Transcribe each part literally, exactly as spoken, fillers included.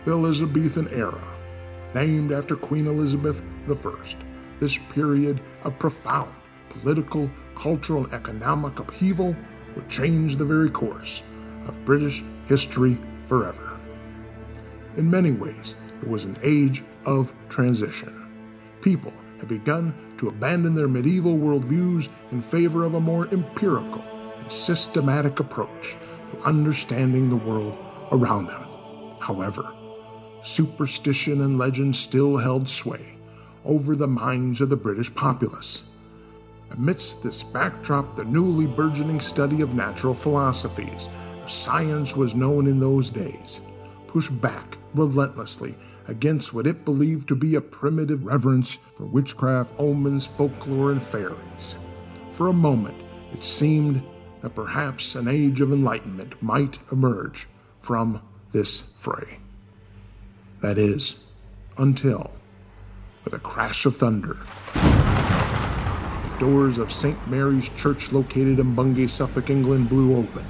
the Elizabethan era, named after Queen Elizabeth the First. This period of profound political, cultural, and economic upheaval would change the very course of British history forever. In many ways, it was an age of transition. People had begun to abandon their medieval worldviews in favor of a more empirical and systematic approach to understanding the world around them. However, superstition and legend still held sway over the minds of the British populace. Amidst this backdrop, the newly burgeoning study of natural philosophies, as science was known in those days, pushed back relentlessly against what it believed to be a primitive reverence for witchcraft, omens, folklore, and fairies. For a moment, it seemed that perhaps an age of enlightenment might emerge from this fray. That is, until, with a crash of thunder, the doors of Saint Mary's Church located in Bungay, Suffolk, England blew open.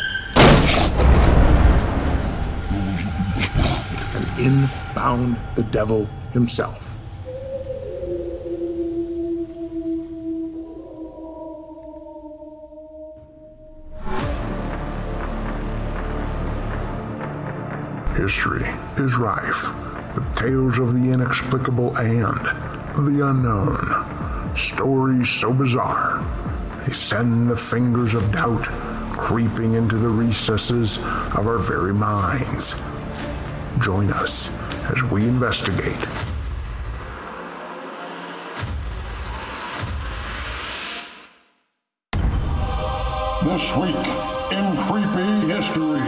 And in bound the devil himself. History is rife with tales of the inexplicable and the unknown. Stories so bizarre, they send the fingers of doubt creeping into the recesses of our very minds. Join us as we investigate. This week in Creepy History.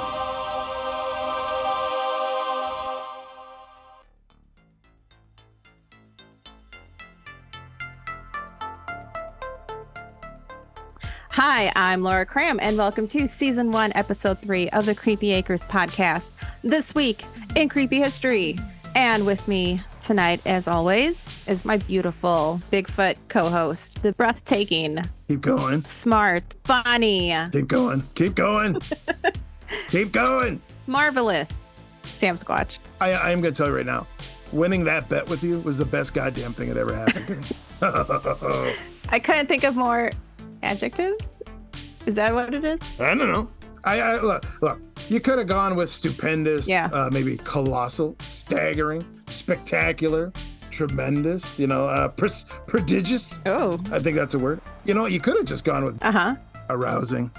Hi, I'm Laura Cram, and welcome to Season one, Episode three of the Creepy Acres podcast. This week in Creepy History. And with me tonight, as always, is my beautiful Bigfoot co-host, the breathtaking, Keep going. smart, funny, Keep going. Keep going. Keep going. marvelous Sam Squatch. I, I am going to tell you right now, winning that bet with you was the best goddamn thing that ever happened to me. I couldn't think of more adjectives. Is that what it is? I don't know. I, I look, look, you could have gone with stupendous, Yeah. uh, maybe colossal, staggering, spectacular, tremendous, you know, uh, pres- prodigious. Oh, I think that's a word. You know, you could have just gone with uh-huh. arousing.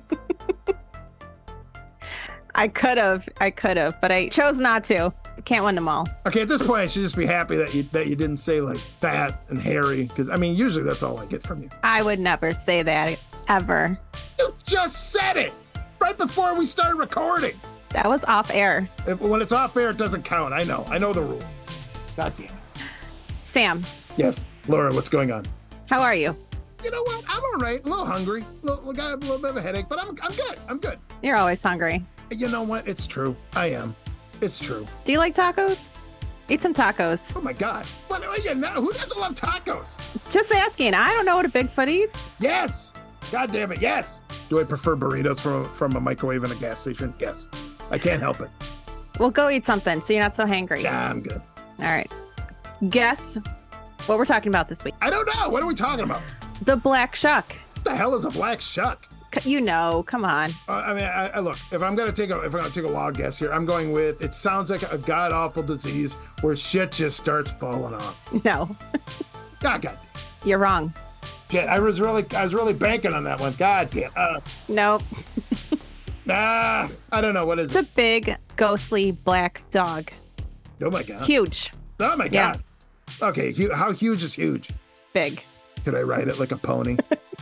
I could have. I could have, but I chose not to. Can't win them all. Okay, at this point, I should just be happy that you that you didn't say like fat and hairy, because I mean, usually that's all I get from you. I would never say that, ever. You just said it right before we started recording. That was off air. If, when it's off air, it doesn't count. I know. I know the rule. God damn it. Sam, Yes, Laura, what's going on? how are you? You know what? I'm all right. A little hungry. A little, got a little bit of a headache, but I'm I'm good. I'm good. You're always hungry. You know what? It's true. I am. It's true. Do you like tacos? Eat some tacos. Oh my God. What? Yeah, now, who doesn't love tacos? Just asking. I don't know what a Bigfoot eats. Yes. God damn it. Yes. Do I prefer burritos from from a microwave in a gas station? Yes. I can't help it. Well, go eat something so you're not so hangry. Yeah, I'm good. All right. Guess what we're talking about this week. I don't know. What are we talking about? The Black Shuck. What the hell is a black shuck? C- You know, come on. Uh, I mean, I, I look. If I'm gonna take a, if I'm gonna take a wild guess here, I'm going with. It sounds like a god awful disease where shit just starts falling off. No, God, God, you're wrong. shit. I was really, I was really banking on that one. God damn. Uh, Nope. ah, I don't know what is It's a it. big, ghostly black dog. Oh my God. Huge. Oh my Yeah. God. Okay, hu- how huge is huge? Big. Could I ride it like a pony?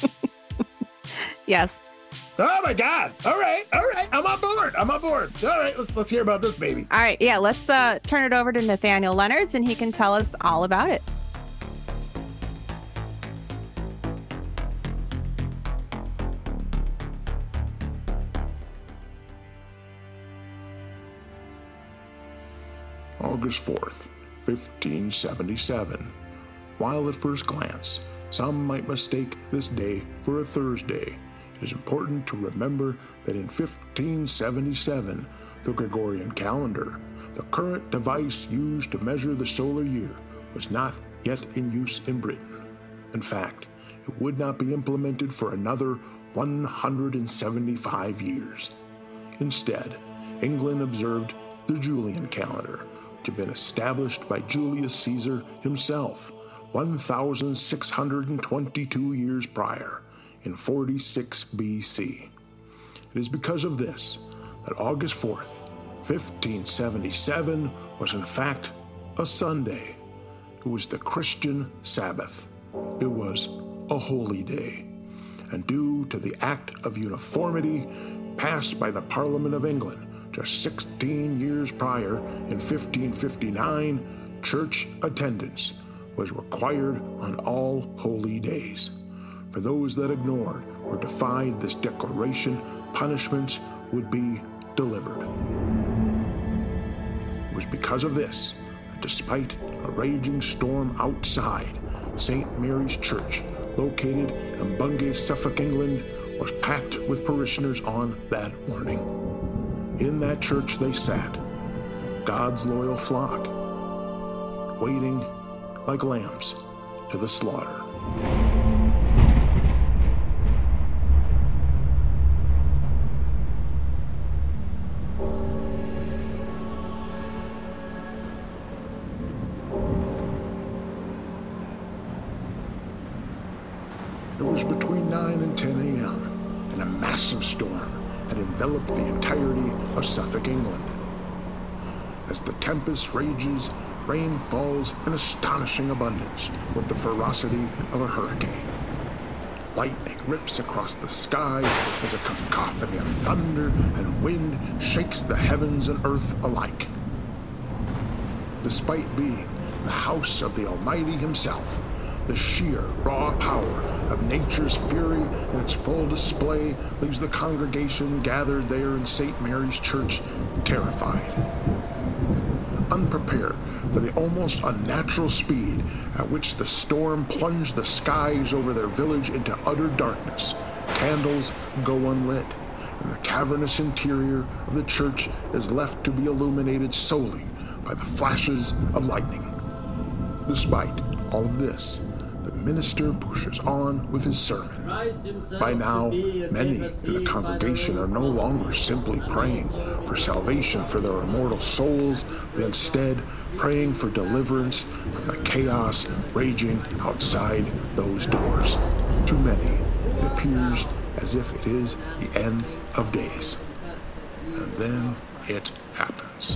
Yes. Oh my God. All right, all right. I'm on board. I'm on board. All right, let's let's hear about this baby. All right. Yeah. Let's uh, turn it over to Nathaniel Leonards and he can tell us all about it. August fourth, fifteen seventy-seven. While at first glance, some might mistake this day for a Thursday, it is important to remember that in fifteen seventy-seven, the Gregorian calendar The current device used to measure the solar year was not yet in use in Britain. In fact, it would not be implemented for another one hundred seventy-five years. Instead, England observed the Julian calendar, which had been established by Julius Caesar himself one thousand six hundred twenty-two years prior, in forty-six B C. It is because of this that August fourth, fifteen seventy-seven was in fact a Sunday. It was the Christian Sabbath. It was a holy day. And due to the Act of Uniformity passed by the Parliament of England just sixteen years prior in fifteen fifty-nine, church attendance was required on all holy days. For those that ignored or defied this declaration, punishments would be delivered. It was because of this that despite a raging storm outside, Saint Mary's Church, located in Bungay, Suffolk, England, was packed with parishioners on that morning. In that church they sat, God's loyal flock, waiting like lambs to the slaughter. It was between nine and ten a.m., and a massive storm had enveloped the entirety of Suffolk, England. As the tempest rages, rain falls in astonishing abundance with the ferocity of a hurricane. Lightning rips across the sky as a cacophony of thunder and wind shakes the heavens and earth alike. Despite being the house of the Almighty himself, the sheer, raw power of nature's fury in its full display leaves the congregation gathered there in Saint Mary's Church terrified. Unprepared for the almost unnatural speed at which the storm plunged the skies over their village into utter darkness, candles go unlit, and the cavernous interior of the church is left to be illuminated solely by the flashes of lightning. Despite all of this, the minister pushes on with his sermon. By now, many in the congregation are no longer simply praying for salvation for their immortal souls, but instead praying for deliverance from the chaos raging outside those doors. To many, it appears as if it is the end of days. And then it happens.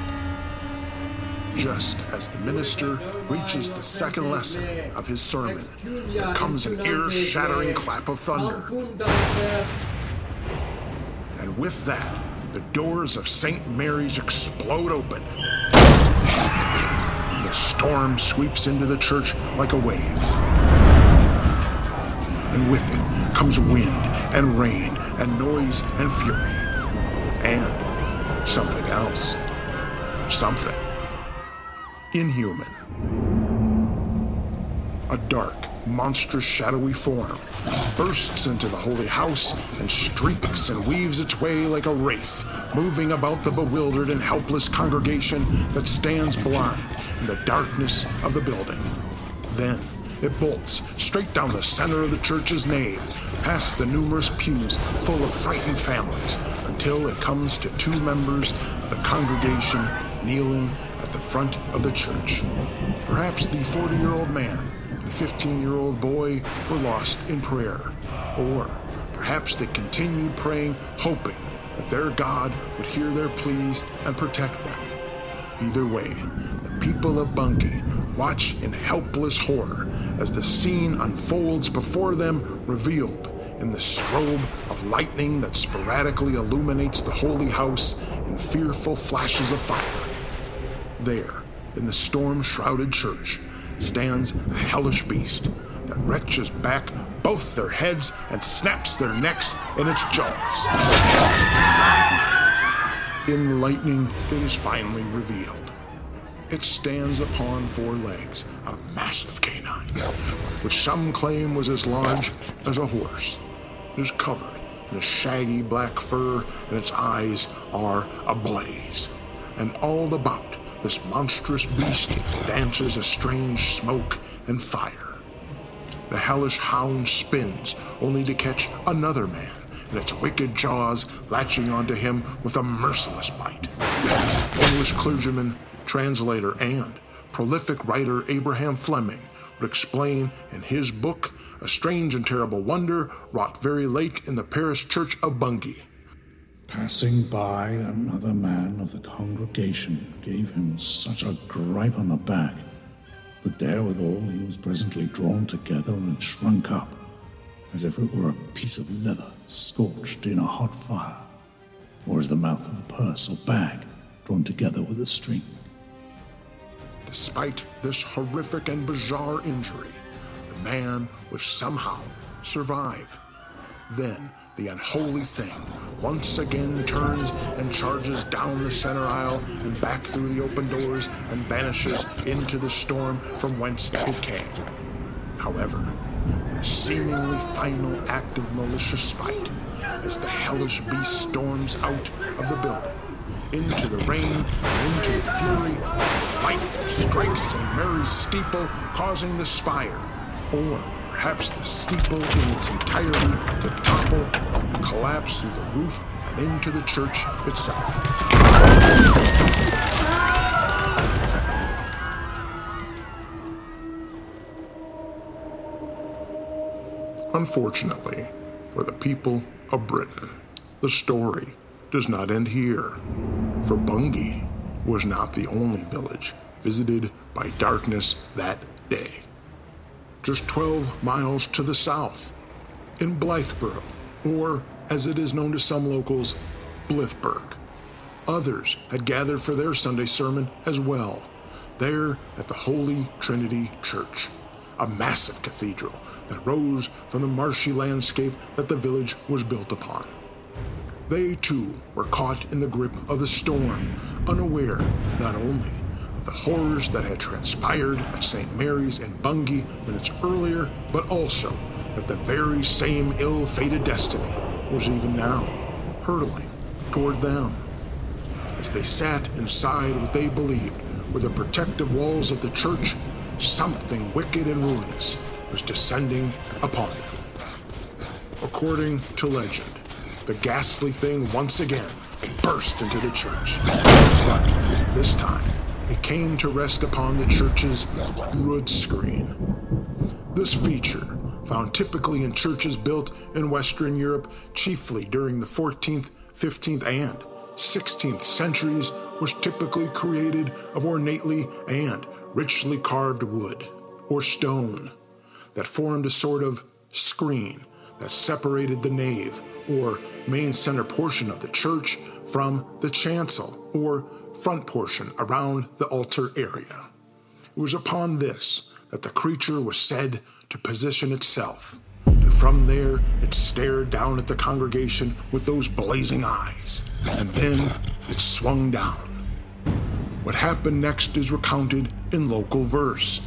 Just as the minister reaches the second lesson of his sermon, there comes an ear-shattering clap of thunder. And with that, the doors of Saint Mary's explode open. The storm sweeps into the church like a wave. And with it comes wind and rain and noise and fury. And something else. Something inhuman. A dark, monstrous, shadowy form bursts into the holy house and streaks and weaves its way like a wraith, moving about the bewildered and helpless congregation that stands blind in the darkness of the building. Then it bolts straight down the center of the church's nave, past the numerous pews full of frightened families, until it comes to two members of the congregation kneeling at the front of the church. Perhaps the forty-year-old man and fifteen-year-old boy were lost in prayer, or perhaps they continued praying, hoping that their God would hear their pleas and protect them. Either way, the people of Bungay watch in helpless horror as the scene unfolds before them, revealed in the strobe of lightning that sporadically illuminates the holy house in fearful flashes of fire. There, in the storm-shrouded church, stands a hellish beast that wrenches back both their heads and snaps their necks in its jaws. In the lightning, it is finally revealed. It stands upon four legs, a massive canine, which some claim was as large as a horse. It is covered in a shaggy black fur, and its eyes are ablaze. and all about this monstrous beast dances a strange smoke and fire. The hellish hound spins, only to catch another man, and its wicked jaws latching onto him with a merciless bite. English clergyman, translator, and prolific writer Abraham Fleming would explain in his book, A Strange and Terrible Wonder, wrought very late in the parish church of Bungay. Passing by, another man of the congregation gave him such a gripe on the back that therewithal he was presently drawn together and shrunk up, as if it were a piece of leather scorched in a hot fire, or as the mouth of a purse or bag drawn together with a string. Despite this horrific and bizarre injury, the man would somehow survive. Then the unholy thing once again turns and charges down the center aisle and back through the open doors and vanishes into the storm from whence it came. However, a seemingly final act of malicious spite, as the hellish beast storms out of the building, into the rain and into the fury, lightning strikes Saint Mary's steeple, causing the spire, or perhaps the steeple in its entirety, to topple and collapse through the roof and into the church itself. Unfortunately, for the people of Britain, the story does not end here, for Bungay was not the only village visited by darkness that day. Just twelve miles to the south, in Blytheborough, or as it is known to some locals, Blythburgh, others had gathered for their Sunday sermon as well, there at the Holy Trinity Church, a massive cathedral that rose from the marshy landscape that the village was built upon. They too were caught in the grip of the storm, unaware not only of the horrors that had transpired at Saint Mary's in Bungay minutes earlier, but also that the very same ill-fated destiny was even now hurtling toward them. As they sat inside what they believed were the protective walls of the church, something wicked and ruinous was descending upon them. According to legend, the ghastly thing once again burst into the church, but this time it came to rest upon the church's rood screen. This feature, found typically in churches built in Western Europe chiefly during the fourteenth, fifteenth, and sixteenth centuries, was typically created of ornately and richly carved wood or stone that formed a sort of screen that separated the nave or main center portion of the church from the chancel or front portion around the altar area. It was upon this that the creature was said to position itself, and from there it stared down at the congregation with those blazing eyes, and then it swung down. What happened next is recounted in local verse.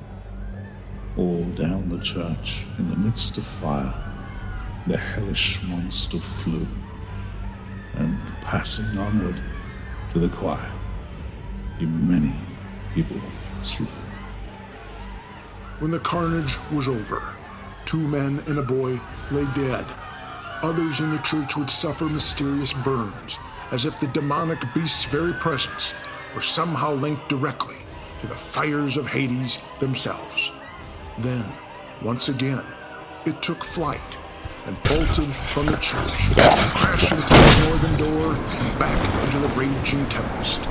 All down the church, in the midst of fire, the hellish monster flew, and passing onward to the choir, he many people slew. When the carnage was over, two men and a boy lay dead. Others in the church would suffer mysterious burns, as if the demonic beast's very presence were somehow linked directly to the fires of Hades themselves. Then, once again, it took flight and bolted from the church, crashing through the northern door and back into the raging tempest.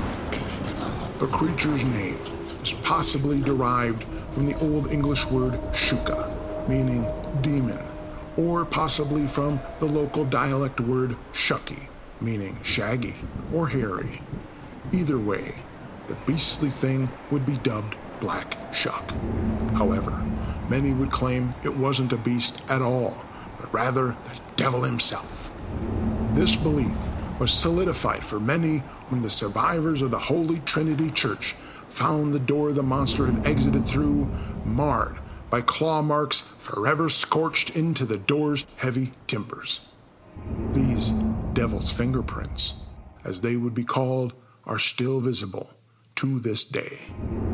The creature's name is possibly derived from the Old English word shuka, meaning demon, or possibly from the local dialect word shucky, meaning shaggy or hairy. Either way, the beastly thing would be dubbed Black Shuck. However, many would claim it wasn't a beast at all, but rather the devil himself. This belief was solidified for many when the survivors of the Holy Trinity Church found the door the monster had exited through marred by claw marks forever scorched into the door's heavy timbers. These devil's fingerprints, as they would be called, are still visible to this day.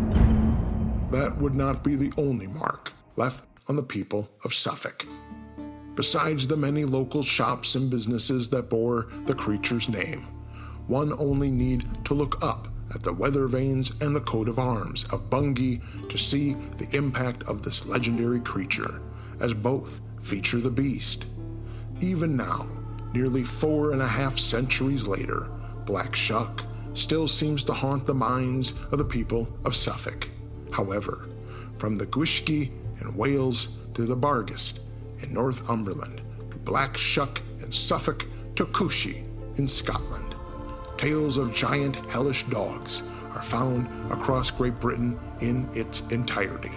That would not be the only mark left on the people of Suffolk. Besides the many local shops and businesses that bore the creature's name, one only need to look up at the weather vanes and the coat of arms of Bungay to see the impact of this legendary creature, as both feature the beast. Even now, nearly four and a half centuries later, Black Shuck still seems to haunt the minds of the people of Suffolk. However, from the Gwishgi in Wales to the Bargast in Northumberland, to Black Shuck in Suffolk to Cushie in Scotland, tales of giant hellish dogs are found across Great Britain in its entirety.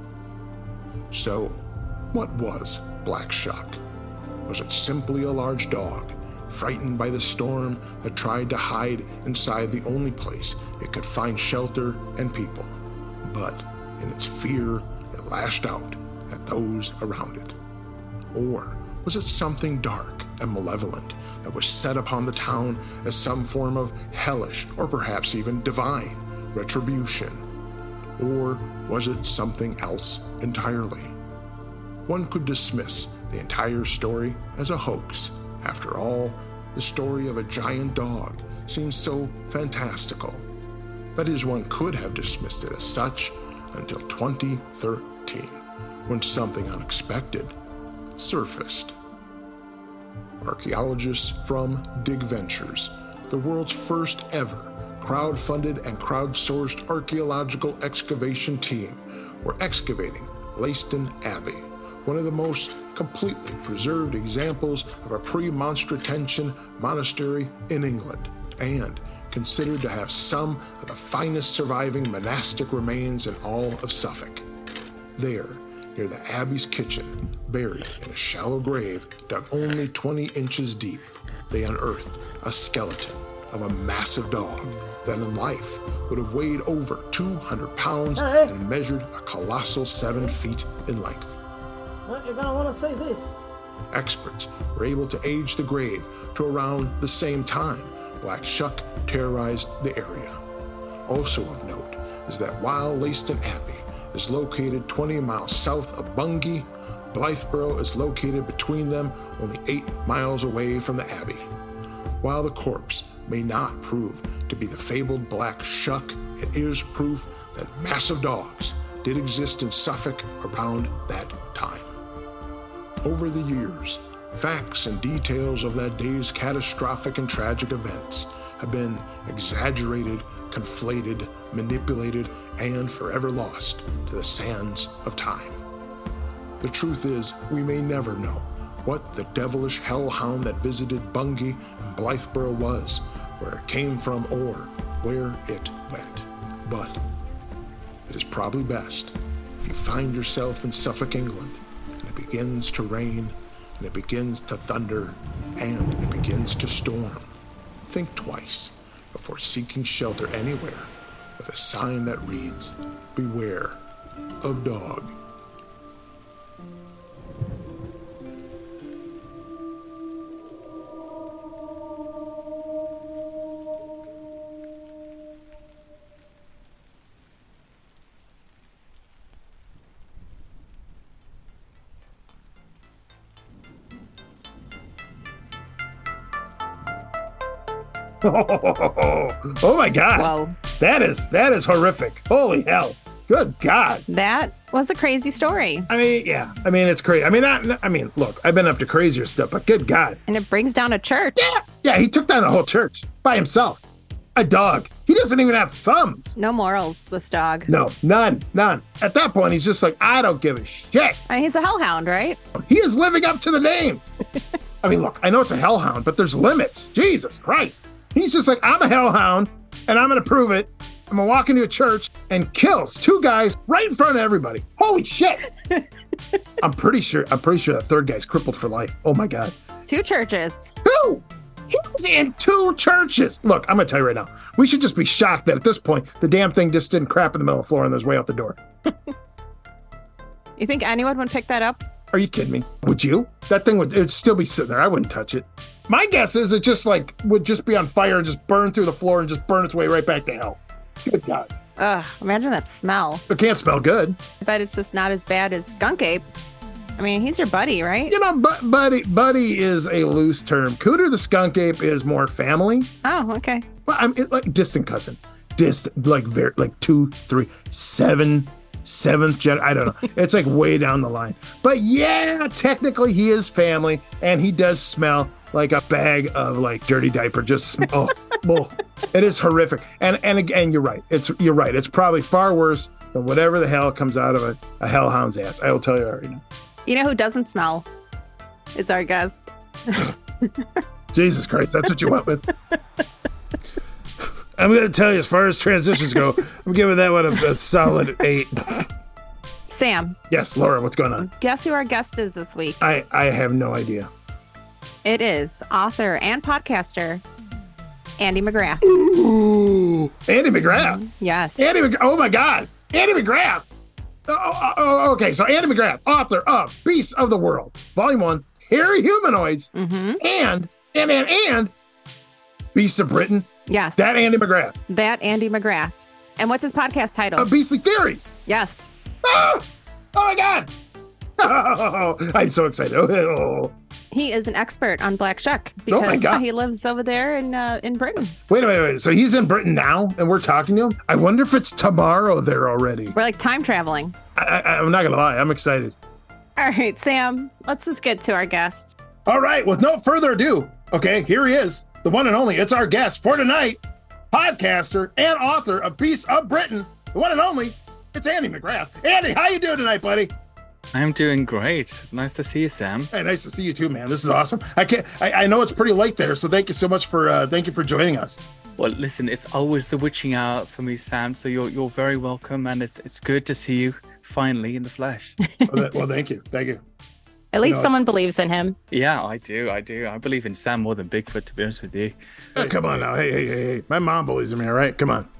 So, what was Black Shuck? Was it simply a large dog, frightened by the storm that tried to hide inside the only place it could find shelter and people, but in its fear it lashed out at those around it? Or was it something dark and malevolent that was set upon the town as some form of hellish or perhaps even divine retribution? Or was it something else entirely? One could dismiss the entire story as a hoax. After all, the story of a giant dog seems so fantastical. That is, one could have dismissed it as such until twenty thirteen, when something unexpected surfaced. Archaeologists from Dig Ventures, the world's first ever crowd-funded and crowdsourced archaeological excavation team, were excavating Leiston Abbey, one of the most completely preserved examples of a pre-Monstratensian monastery in England, and considered to have some of the finest surviving monastic remains in all of Suffolk. There, near the abbey's kitchen, buried in a shallow grave dug only twenty inches deep, they unearthed a skeleton of a massive dog that in life would have weighed over two hundred pounds and measured a colossal seven feet in length. You're gonna want to say this. Experts were able to age the grave to around the same time Black Shuck terrorized the area. Also of note is that while Leiston Abbey is located twenty miles south of Bungay, Blytheborough is located between them, only eight miles away from the abbey. While the corpse may not prove to be the fabled Black Shuck, it is proof that massive dogs did exist in Suffolk around that time. Over the years, facts and details of that day's catastrophic and tragic events have been exaggerated, conflated, manipulated, and forever lost to the sands of time. The truth is, we may never know what the devilish hellhound that visited Bungay and Blytheborough was, where it came from, or where it went. But it is probably best if you find yourself in Suffolk, England, and it begins to rain, and it begins to thunder, and it begins to storm. Think twice before seeking shelter anywhere with a sign that reads, "Beware of dog." Oh my God. Whoa. That is, that is horrific. Holy hell. Good God. That was a crazy story. I mean, yeah. I mean, it's crazy. I mean, not, I mean, look, I've been up to crazier stuff, but good God. And it brings down a church. Yeah. Yeah, he took down the whole church by himself. A dog. He doesn't even have thumbs. No morals, this dog. No, none, none. At that point, he's just like, I don't give a shit. And he's a hellhound, right? He is living up to the name. I mean, look, I know it's a hellhound, but there's limits. Jesus Christ. He's just like, I'm a hellhound, and I'm going to prove it. I'm going to walk into a church and kills two guys right in front of everybody. Holy shit. I'm pretty sure, I'm pretty sure that third guy's crippled for life. Oh my God. Two churches. Two? He was in two churches. Look, I'm going to tell you right now, we should just be shocked that at this point, the damn thing just didn't crap in the middle of the floor and was way out the door. You think anyone would pick that up? Are you kidding me? Would you? That thing would it'd still be sitting there. I wouldn't touch it. My guess is it just like would just be on fire and just burn through the floor and just burn its way right back to hell. Good God. Ugh, imagine that smell. It can't smell good. I bet it's just not as bad as skunk ape. I mean, he's your buddy, right? You know, but buddy, buddy is a loose term. Cooter the skunk ape is more family. Oh, okay. Well, I'm it, like distant cousin, distant, like very, like two, three, seven, seventh gen. I don't know. It's like way down the line. But yeah, technically he is family, and he does smell like a bag of like dirty diaper. Just oh, oh, it is horrific. And and again, you're right. It's you're right. It's probably far worse than whatever the hell comes out of a, a hellhound's ass. I will tell you already now. You know who doesn't smell? Is our guest. Jesus Christ, that's what you went with. I'm going to tell you, as far as transitions go, I'm giving that one a, a solid eight. Sam. Yes, Laura, what's going on? Guess who our guest is this week? I, I have no idea. It is author and podcaster, Andy McGrath. Ooh, Andy McGrath. Yes. Andy McGrath. Oh, my God. Andy McGrath. Oh, oh, oh, okay, so Andy McGrath, author of Beasts of the World, Volume one, Hairy Humanoids, mm-hmm. and, and, and, and Beasts of Britain. Yes. That Andy McGrath. That Andy McGrath. And what's his podcast title? Uh, Beastly Theories. Yes. Oh, oh my God. Oh, I'm so excited. Oh. He is an expert on Black Shuck Oh my because God. he lives over there in uh, in Britain. Wait a minute, wait. So he's in Britain now, and we're talking to him? I wonder if it's tomorrow there already. We're like time traveling. I, I, I'm not going to lie. I'm excited. All right, Sam, let's just get to our guest. All right, with no further ado, okay, here he is, the one and only. It's our guest for tonight, podcaster and author of Beasts of Britain, the one and only. It's Andy McGrath. Andy, how you doing tonight, buddy? I'm doing great. Nice to see you, Sam. Hey, nice to see you too, man. This is awesome. I can't. I, I know it's pretty late there, so thank you so much for uh, thank you for joining us. Well, listen, it's always the witching hour for me, Sam. So you're you're very welcome, and it's it's good to see you finally in the flesh. well, that, well, thank you, thank you. At least No, someone it's- believes in him. Yeah, I do. I do. I believe in Sam more than Bigfoot, to be honest with you. Oh, come on now. Hey, hey, hey, hey. My mom believes in me, all right? Come on.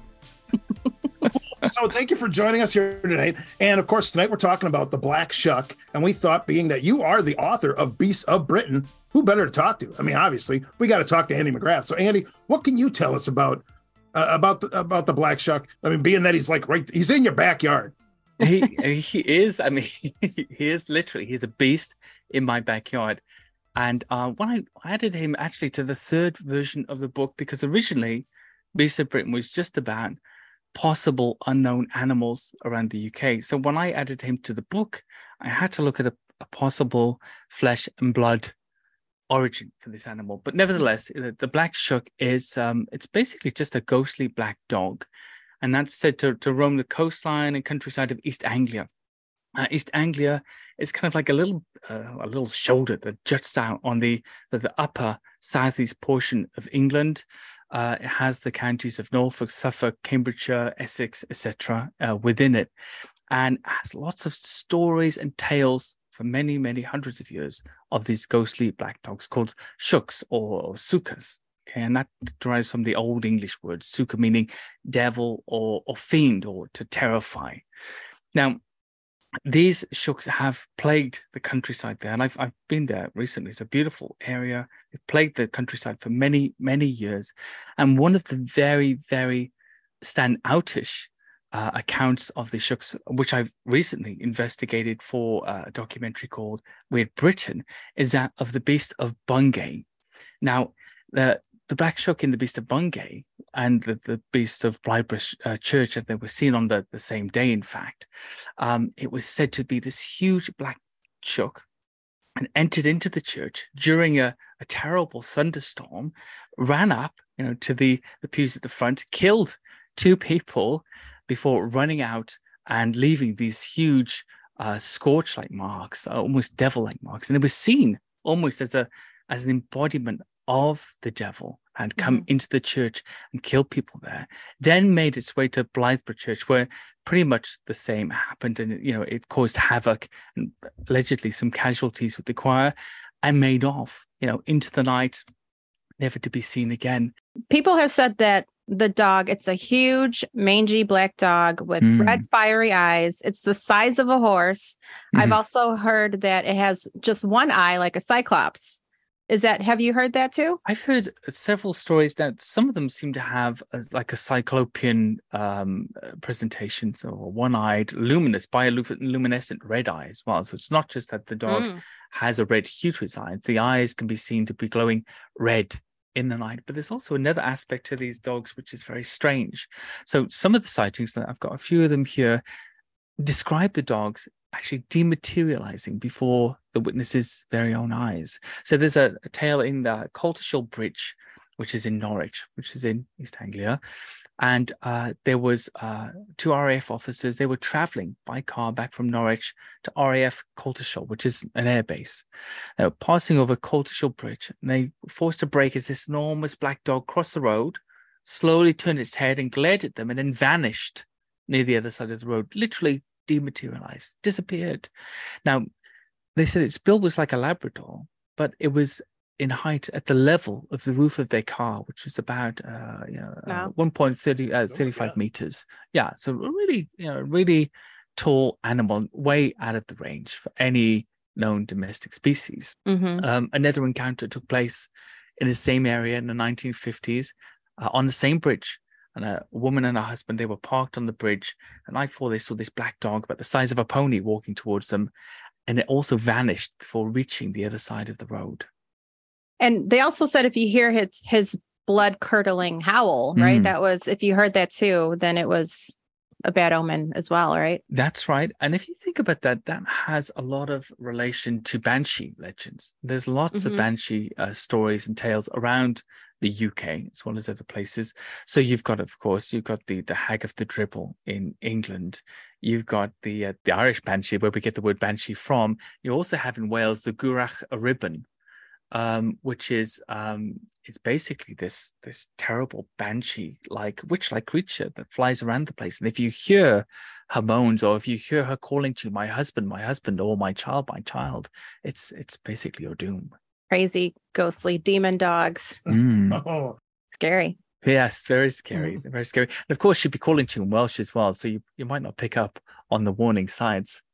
So thank you for joining us here tonight. And of course, tonight we're talking about the Black Shuck. And we thought, being that you are the author of Beasts of Britain, who better to talk to? I mean, obviously, we got to talk to Andy McGrath. So Andy, what can you tell us about uh, about the, about the Black Shuck? I mean, being that he's like right, he's in your backyard. he he is. I mean, he is literally. He's a beast in my backyard. And uh, when I added him actually to the third version of the book, because originally, Beasts of Britain was just about possible unknown animals around the U K. So when I added him to the book, I had to look at a, a possible flesh and blood origin for this animal. But nevertheless, the, the Black Shuck is um, it's basically just a ghostly black dog, and that's said to, to roam the coastline and countryside of East Anglia. Uh, East Anglia is kind of like a little uh, a little shoulder that juts out on the the upper southeast portion of England. Uh, it has the counties of Norfolk, Suffolk, Cambridgeshire, Essex, et cetera uh, within it, and has lots of stories and tales for many, many hundreds of years of these ghostly black dogs called shuks or sukas. Okay, and that derives from the Old English word suka, meaning devil or, or fiend or to terrify. Now, these shuks have plagued the countryside there, and I've I've been there recently. It's a beautiful area. They've plagued the countryside for many, many years. And one of the very, very stand-outish uh, accounts of the shuks, which I've recently investigated for a documentary called Weird Britain, is that of the Beast of Bungay. Now, the the Black Shuck in the Beast of Bungay and the, the Beast of Blythburgh uh, Church, and they were seen on the, the same day, in fact, um, it was said to be this huge black shuck and entered into the church during a, a terrible thunderstorm, ran up, you know, to the, the pews at the front, killed two people before running out and leaving these huge uh, scorch-like marks, uh, almost devil-like marks. And it was seen almost as a as an embodiment of the devil, and come mm-hmm. into the church and kill people there, then made its way to Blythburgh Church, where pretty much the same happened. And, you know, it caused havoc and allegedly some casualties with the choir, and made off, you know, into the night, never to be seen again. People have said that the dog. It's a huge, mangy black dog with Mm. red, fiery eyes. It's the size of a horse. I've Mhm. also heard that it has just one eye, like a cyclops. Is that, have you heard that too? I've heard several stories that some of them seem to have a, like a cyclopean um, uh, presentation, so a one-eyed, luminous, bioluminescent red eye as well. So it's not just that the dog Mm. has a red hue to its eye; the eyes can be seen to be glowing red in the night. But there's also another aspect to these dogs which is very strange. So some of the sightings, I've got a few of them here, describe the dogs actually dematerializing before the witness's very own eyes. So there's a, a tale in the Coltishall Bridge, which is in Norwich, which is in East Anglia. And uh, there was uh, two R A F officers. They were traveling by car back from Norwich to R A F Coltishall, which is an airbase. They were passing over Coltishall Bridge, and they were forced to brake as this enormous black dog crossed the road, slowly turned its head and glared at them, and then vanished near the other side of the road, literally dematerialized, disappeared. Now, they said its bill was like a Labrador, but it was in height at the level of the roof of their car, which was about uh, you know, Wow. uh, one point three oh, uh, three five yeah. meters. Yeah, so a really, you know, really tall animal, way out of the range for any known domestic species. Mm-hmm. Um, another encounter took place in the same area in the nineteen fifties uh, on the same bridge. And a woman and her husband, they were parked on the bridge. And nightfall, they saw this black dog about the size of a pony walking towards them. And it also vanished before reaching the other side of the road. And they also said if you hear his his blood curdling howl, right? Mm. That was, if you heard that too, then it was a bad omen as well, right? That's right. And if you think about that, that has a lot of relation to Banshee legends. There's lots Mhm. of Banshee uh, stories and tales around the U K as well as other places. So you've got, of course, you've got the the Hag of the Dribble in England. You've got the uh, the Irish Banshee, where we get the word Banshee from. You also have in Wales the Gwrach y Ribbon, um, which is um, it's basically this this terrible banshee like witch like creature that flies around the place. And if you hear her moans, or if you hear her calling to you, my husband, my husband, or my child, my child, it's it's basically your doom. Crazy, ghostly demon dogs. Mm. Oh, Scary. Yes, very scary, very scary. And of course, she'd be calling to you in Welsh as well, so you, you might not pick up on the warning signs.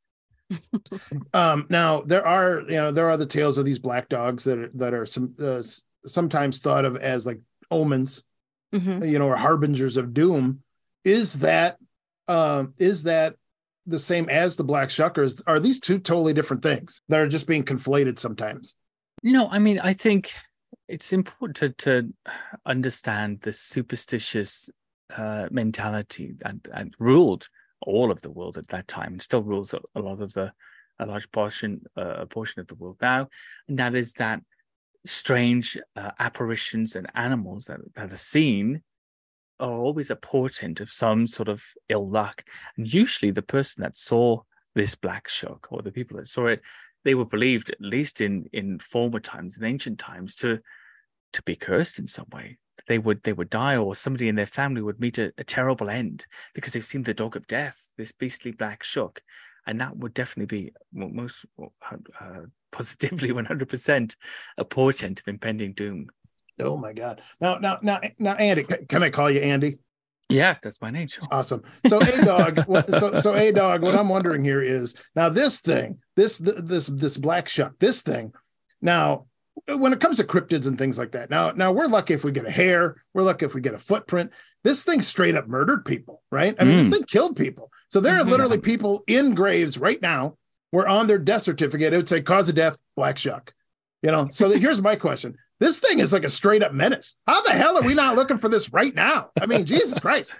um, now there are, you know, there are the tales of these black dogs that are, that are some uh, s- sometimes thought of as like omens, Mhm. you know, or harbingers of doom. Is that um, is that the same as the black shuckers? Are these two totally different things that are just being conflated sometimes? No, I mean, I think it's important to, to understand the superstitious uh, mentality that, that ruled all of the world at that time, and still rules a, a lot of the, a large portion, uh, a portion of the world now. And that is that strange uh, apparitions and animals that, that are seen are always a portent of some sort of ill luck. And usually the person that saw this black shuck, or the people that saw it, they were believed, at least in, in former times, in ancient times, to to be cursed in some way. They would they would die, or somebody in their family would meet a, a terrible end because they've seen the dog of death, this beastly black shuck. And that would definitely be most uh, positively one hundred percent a portent of impending doom. Oh my God! Now, now, now, now, Andy, can I call you Andy? Yeah, that's my name. Sure. Awesome. So, a dog. so, so a dog. What I'm wondering here is now this thing, this this this black shuck, this thing. Now, when it comes to cryptids and things like that, now, now we're lucky if we get a hair. We're lucky if we get a footprint. This thing straight up murdered people, right? I mean, Mm. this thing killed people. So there are Mhm. literally people in graves right now where on their death certificate it would say cause of death, black shuck. You know. So here's my question. This thing is like a straight up menace. How the hell are we not looking for this right now? I mean, Jesus Christ.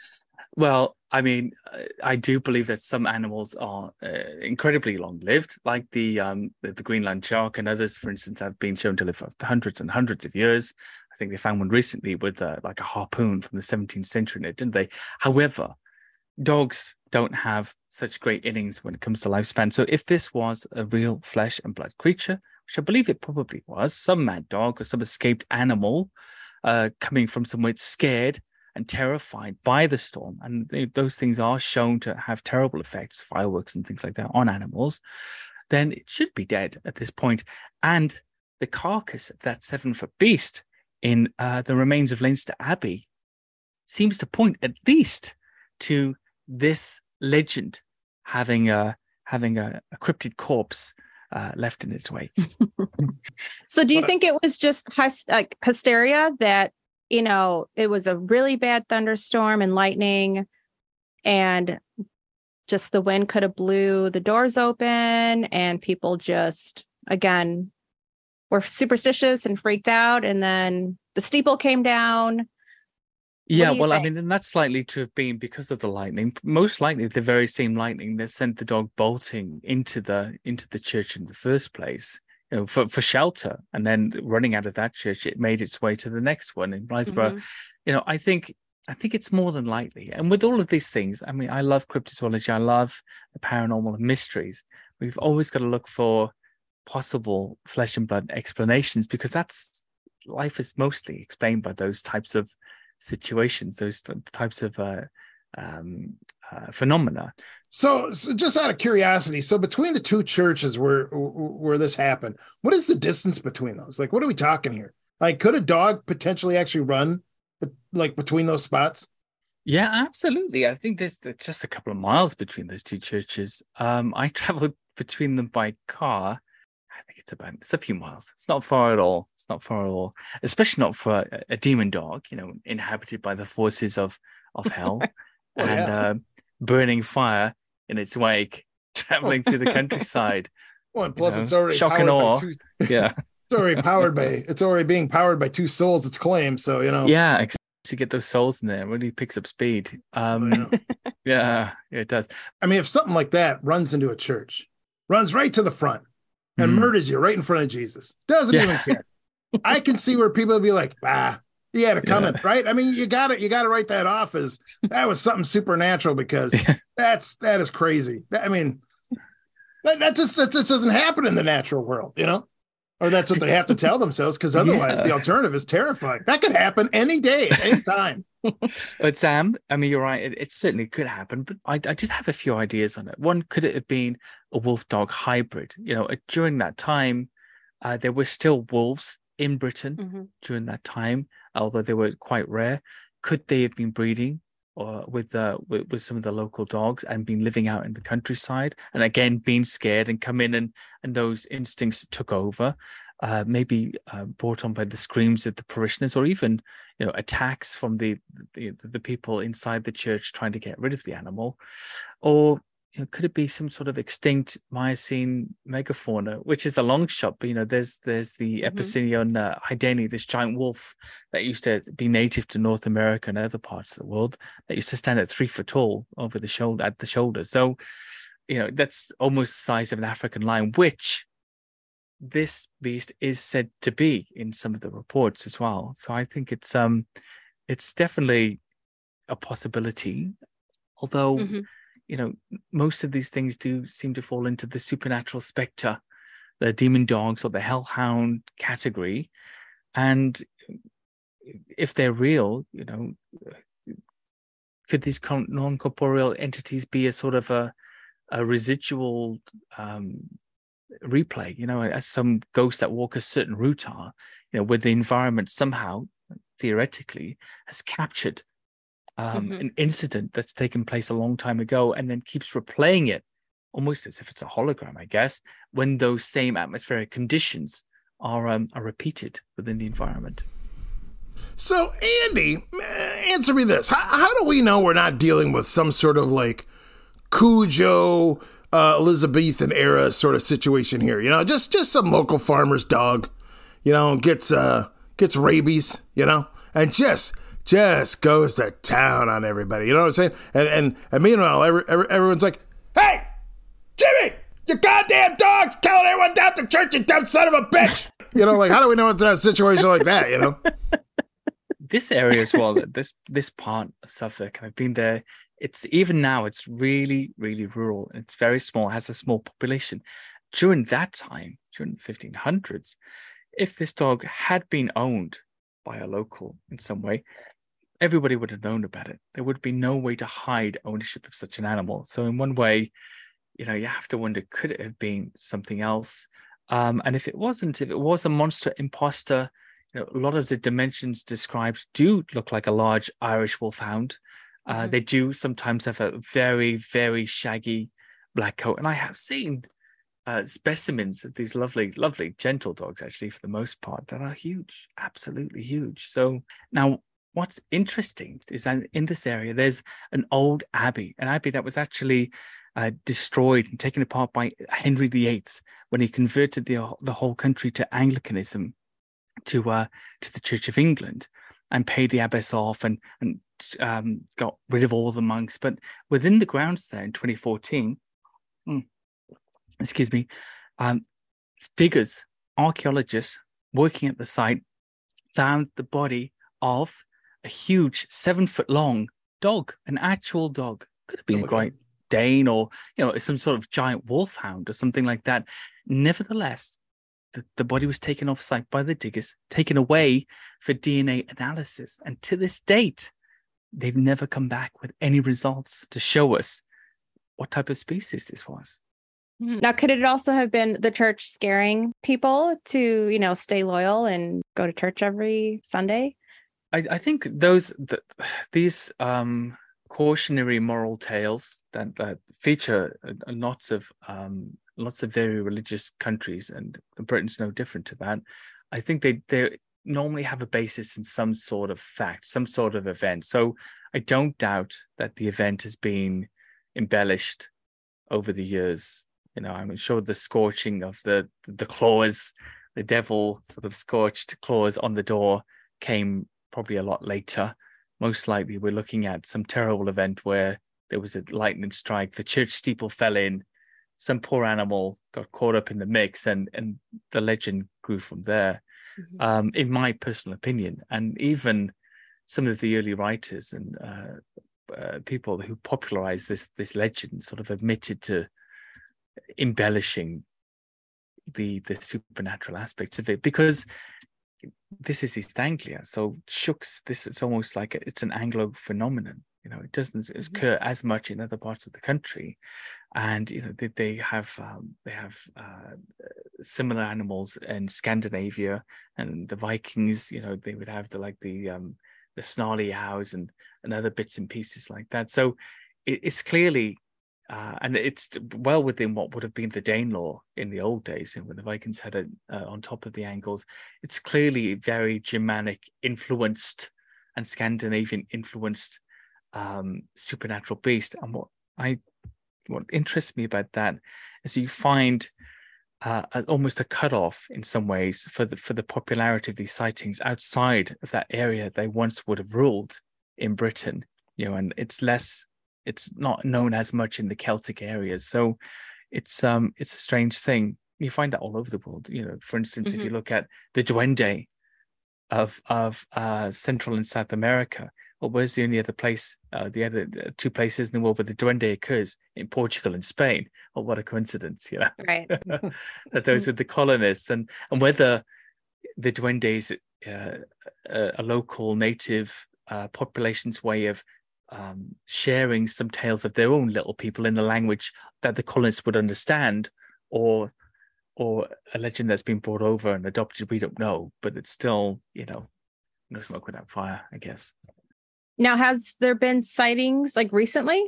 Well, I mean, I do believe that some animals are uh, incredibly long-lived, like the, um, the the Greenland shark, and others, for instance, have been shown to live for hundreds and hundreds of years. I think they found one recently with uh, like a harpoon from the seventeenth century in it, didn't they? However, dogs don't have such great innings when it comes to lifespan. So if this was a real flesh and blood creature, which I believe it probably was, some mad dog or some escaped animal uh, coming from somewhere scared and terrified by the storm, and they, those things are shown to have terrible effects, fireworks and things like that, on animals, then it should be dead at this point. And the carcass of that seven-foot beast in uh, the remains of Leinster Abbey seems to point at least to this legend having a having a, a cryptid corpse uh, left in its wake. So do you But- think it was just hys- like hysteria that, you know, it was a really bad thunderstorm and lightning and just the wind could have blew the doors open and people just, again, were superstitious and freaked out and then the steeple came down? Yeah, do you well, think? I mean, and that's likely to have been because of the lightning. Most likely, the very same lightning that sent the dog bolting into the into the church in the first place, you know, for, for shelter, and then running out of that church, it made its way to the next one in Blytheborough. Mhm. You know, I think I think it's more than likely. And with all of these things, I mean, I love cryptozoology, I love the paranormal and mysteries. We've always got to look for possible flesh and blood explanations because that's life is mostly explained by those types of situations, those t- types of uh, um, uh, phenomena. So, so just out of curiosity, so between the two churches where where this happened, what is the distance between those? Like, what are we talking here? Like, could a dog potentially actually run, like, between those spots? Yeah, absolutely. I think there's, there's just a couple of miles between those two churches. Um, I traveled between them by car. I think it's about it's a few miles. It's not far at all. It's not far at all, especially not for a, a demon dog, you know, inhabited by the forces of of hell Oh, and yeah. uh, burning fire in its wake, traveling through the countryside. Well, and plus know, it's already shock and powered by awe. two, Yeah, it's already powered by it's already being powered by two souls. It's claimed, so you know. yeah. Exactly. To get those souls in there, it really picks up speed. Um, Yeah. yeah, yeah, it does. I mean, if something like that runs into a church, runs right to the front, and Mm. murders you right in front of Jesus, doesn't Yeah. even care. I can see where people would be like, "Ah, he had it coming," right? I mean, you got to you got to write that off as that was something supernatural because that's that is crazy. That- I mean, that, that just that just doesn't happen in the natural world, you know. Or that's what they have to tell themselves, because otherwise Yeah. the alternative is terrifying. That could happen any day, at any time. But Sam, I mean, you're right. It, it certainly could happen. But I, I just have a few ideas on it. One, could it have been a wolf-dog hybrid? You know, uh, during that time, uh, there were still wolves in Britain Mhm. during that time, although they were quite rare. Could they have been breeding or with, uh, with with some of the local dogs and been living out in the countryside and again being scared and come in and and those instincts took over? Uh, maybe uh, brought on by the screams of the parishioners, or even, you know, attacks from the, the the people inside the church trying to get rid of the animal, or you know, could it be some sort of extinct Miocene megafauna, which is a long shot? But you know, there's there's the Mhm. Epicenion uh, hydeni, this giant wolf that used to be native to North America and other parts of the world, that used to stand at three foot tall over the shoulder at the shoulders. So, you know, that's almost the size of an African lion, which this beast is said to be in some of the reports as well. So I think it's um it's definitely a possibility, although Mhm. you know, most of these things do seem to fall into the supernatural spectre, the demon dogs or the hellhound category. And if they're real, you know, could these con- non-corporeal entities be a sort of a a residual um replay, you know, as some ghosts that walk a certain route are, you know, where the environment somehow, theoretically, has captured um, Mhm. an incident that's taken place a long time ago and then keeps replaying it, almost as if it's a hologram, I guess, when those same atmospheric conditions are um, are repeated within the environment. So, Andy, answer me this: how, how do we know we're not dealing with some sort of like Cujo, uh, Elizabethan era sort of situation here? You know, just just some local farmer's dog, you know, gets uh gets rabies, you know, and just just goes to town on everybody. You know what I'm saying? And and, and meanwhile, every, every, everyone's like, "Hey, Jimmy, your goddamn dog's killing everyone down the church, you dumb son of a bitch!" You know, like, how do we know it's in a situation like that? You know. This area as well, this this part of Suffolk, I've been there. It's even now, it's really, really rural. It's very small, has a small population. During that time, during the fifteen hundreds, if this dog had been owned by a local in some way, everybody would have known about it. There would be no way to hide ownership of such an animal. So in one way, you know, you have to wonder, could it have been something else? Um, and if it wasn't, if it was a monster imposter, you know, a lot of the dimensions described do look like a large Irish wolfhound. Uh, Mhm. They do sometimes have a very, very shaggy black coat. And I have seen uh, specimens of these lovely, lovely, gentle dogs, actually, for the most part, that are huge, absolutely huge. So now what's interesting is that in this area, there's an old abbey, an abbey that was actually uh, destroyed and taken apart by Henry the Eighth when he converted the, the whole country to Anglicanism, to uh, to the Church of England, and paid the abbess off and, and um, got rid of all the monks. But within the grounds there in twenty fourteen, hmm, excuse me, um, diggers, archaeologists working at the site found the body of a huge seven foot long dog, an actual dog. Could have been a Great Dane or, you know, some sort of giant wolfhound or something like that. Nevertheless, the, the body was taken off site by the diggers, taken away for D N A analysis. And to this date, they've never come back with any results to show us what type of species this was. Now, could it also have been the church scaring people to, you know, stay loyal and go to church every Sunday? I, I think those the, these um, cautionary moral tales that, that feature lots of um, lots of very religious countries, and Britain's no different to that. I think they they normally have a basis in some sort of fact, some sort of event. So I don't doubt that the event has been embellished over the years. You know, I'm sure the scorching of the the claws, the devil sort of scorched claws on the door came probably a lot later. Most likely we're looking at some terrible event where there was a lightning strike, the church steeple fell in, some poor animal got caught up in the mix, and, and the legend grew from there, mm-hmm. um, in my personal opinion. And even some of the early writers and uh, uh, people who popularized this, this legend sort of admitted to embellishing the the supernatural aspects of it, because this is East Anglia, so shooks, this it's almost like a, it's an Anglo phenomenon. You know, it doesn't mm-hmm. occur as much in other parts of the country, and you know they, they have um, they have uh, similar animals in Scandinavia, and the Vikings. You know, they would have the like the um, the snarly owls and and other bits and pieces like that. So it, it's clearly. Uh, and it's well within what would have been the Danelaw in the old days, you know, when the Vikings had it uh, on top of the Angles. It's clearly very Germanic influenced and Scandinavian influenced um, supernatural beast. And what I what interests me about that is you find uh, a, almost a cutoff in some ways for the for the popularity of these sightings outside of that area they once would have ruled in Britain. You know, and it's less. It's not known as much in the Celtic areas. So it's um it's a strange thing. You find that all over the world. You know, for instance, mm-hmm. if you look at the Duende of of uh, Central and South America, well, where's the only other place, uh, the other two places in the world where the Duende occurs? In Portugal and Spain. Well, what a coincidence, you know. Right. That those are the colonists, and and whether the Duende is uh, a, a local native uh, population's way of Um, sharing some tales of their own little people in a language that the colonists would understand, or or a legend that's been brought over and adopted, we don't know, but it's still, you know, no smoke without fire, I guess. Now, has there been sightings like recently?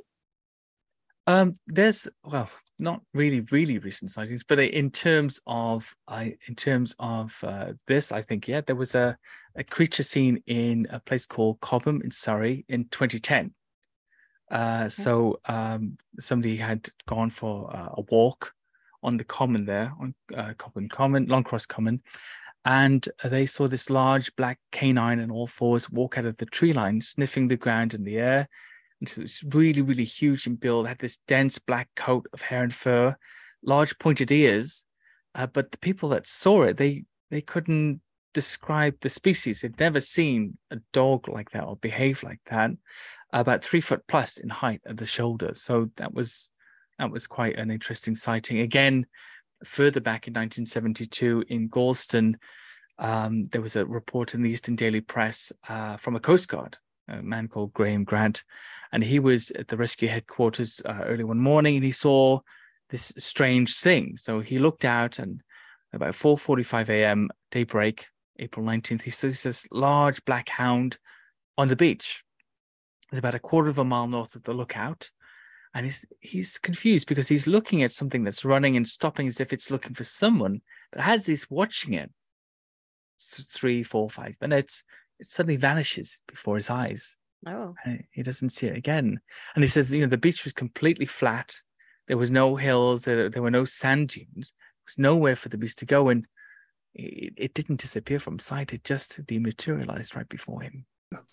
Um, there's, well, not really, really recent sightings, but in terms of, I, in terms of uh, this, I think, yeah, there was a, a creature seen in a place called Cobham in Surrey in twenty ten. Uh, okay. So um, somebody had gone for uh, a walk on the common there, on uh, Cobham Common, Longcross Common, and they saw this large black canine on all fours walk out of the tree line, sniffing the ground in the air. It's really, really huge in build, had this dense black coat of hair and fur, large pointed ears. Uh, but the people that saw it, they they couldn't describe the species. They'd never seen a dog like that or behave like that, about three foot plus in height at the shoulder. So that was that was quite an interesting sighting. Again, further back in nineteen seventy-two in Galston, um, there was a report in the Eastern Daily Press uh, from a Coast Guard, a man called Graham Grant, and he was at the rescue headquarters uh, early one morning, and he saw this strange thing. So he looked out, and about four forty-five a.m. daybreak April nineteenth, he sees this large black hound on the beach. It's about a quarter of a mile north of the lookout. And he's he's confused because he's looking at something that's running and stopping as if it's looking for someone. But as he's watching it, three, four, five minutes, it suddenly vanishes before his eyes. Oh. And he doesn't see it again. And he says, you know, the beach was completely flat. There was no hills. There, there were no sand dunes. There was nowhere for the beast to go. And it, it didn't disappear from sight. It just dematerialized right before him.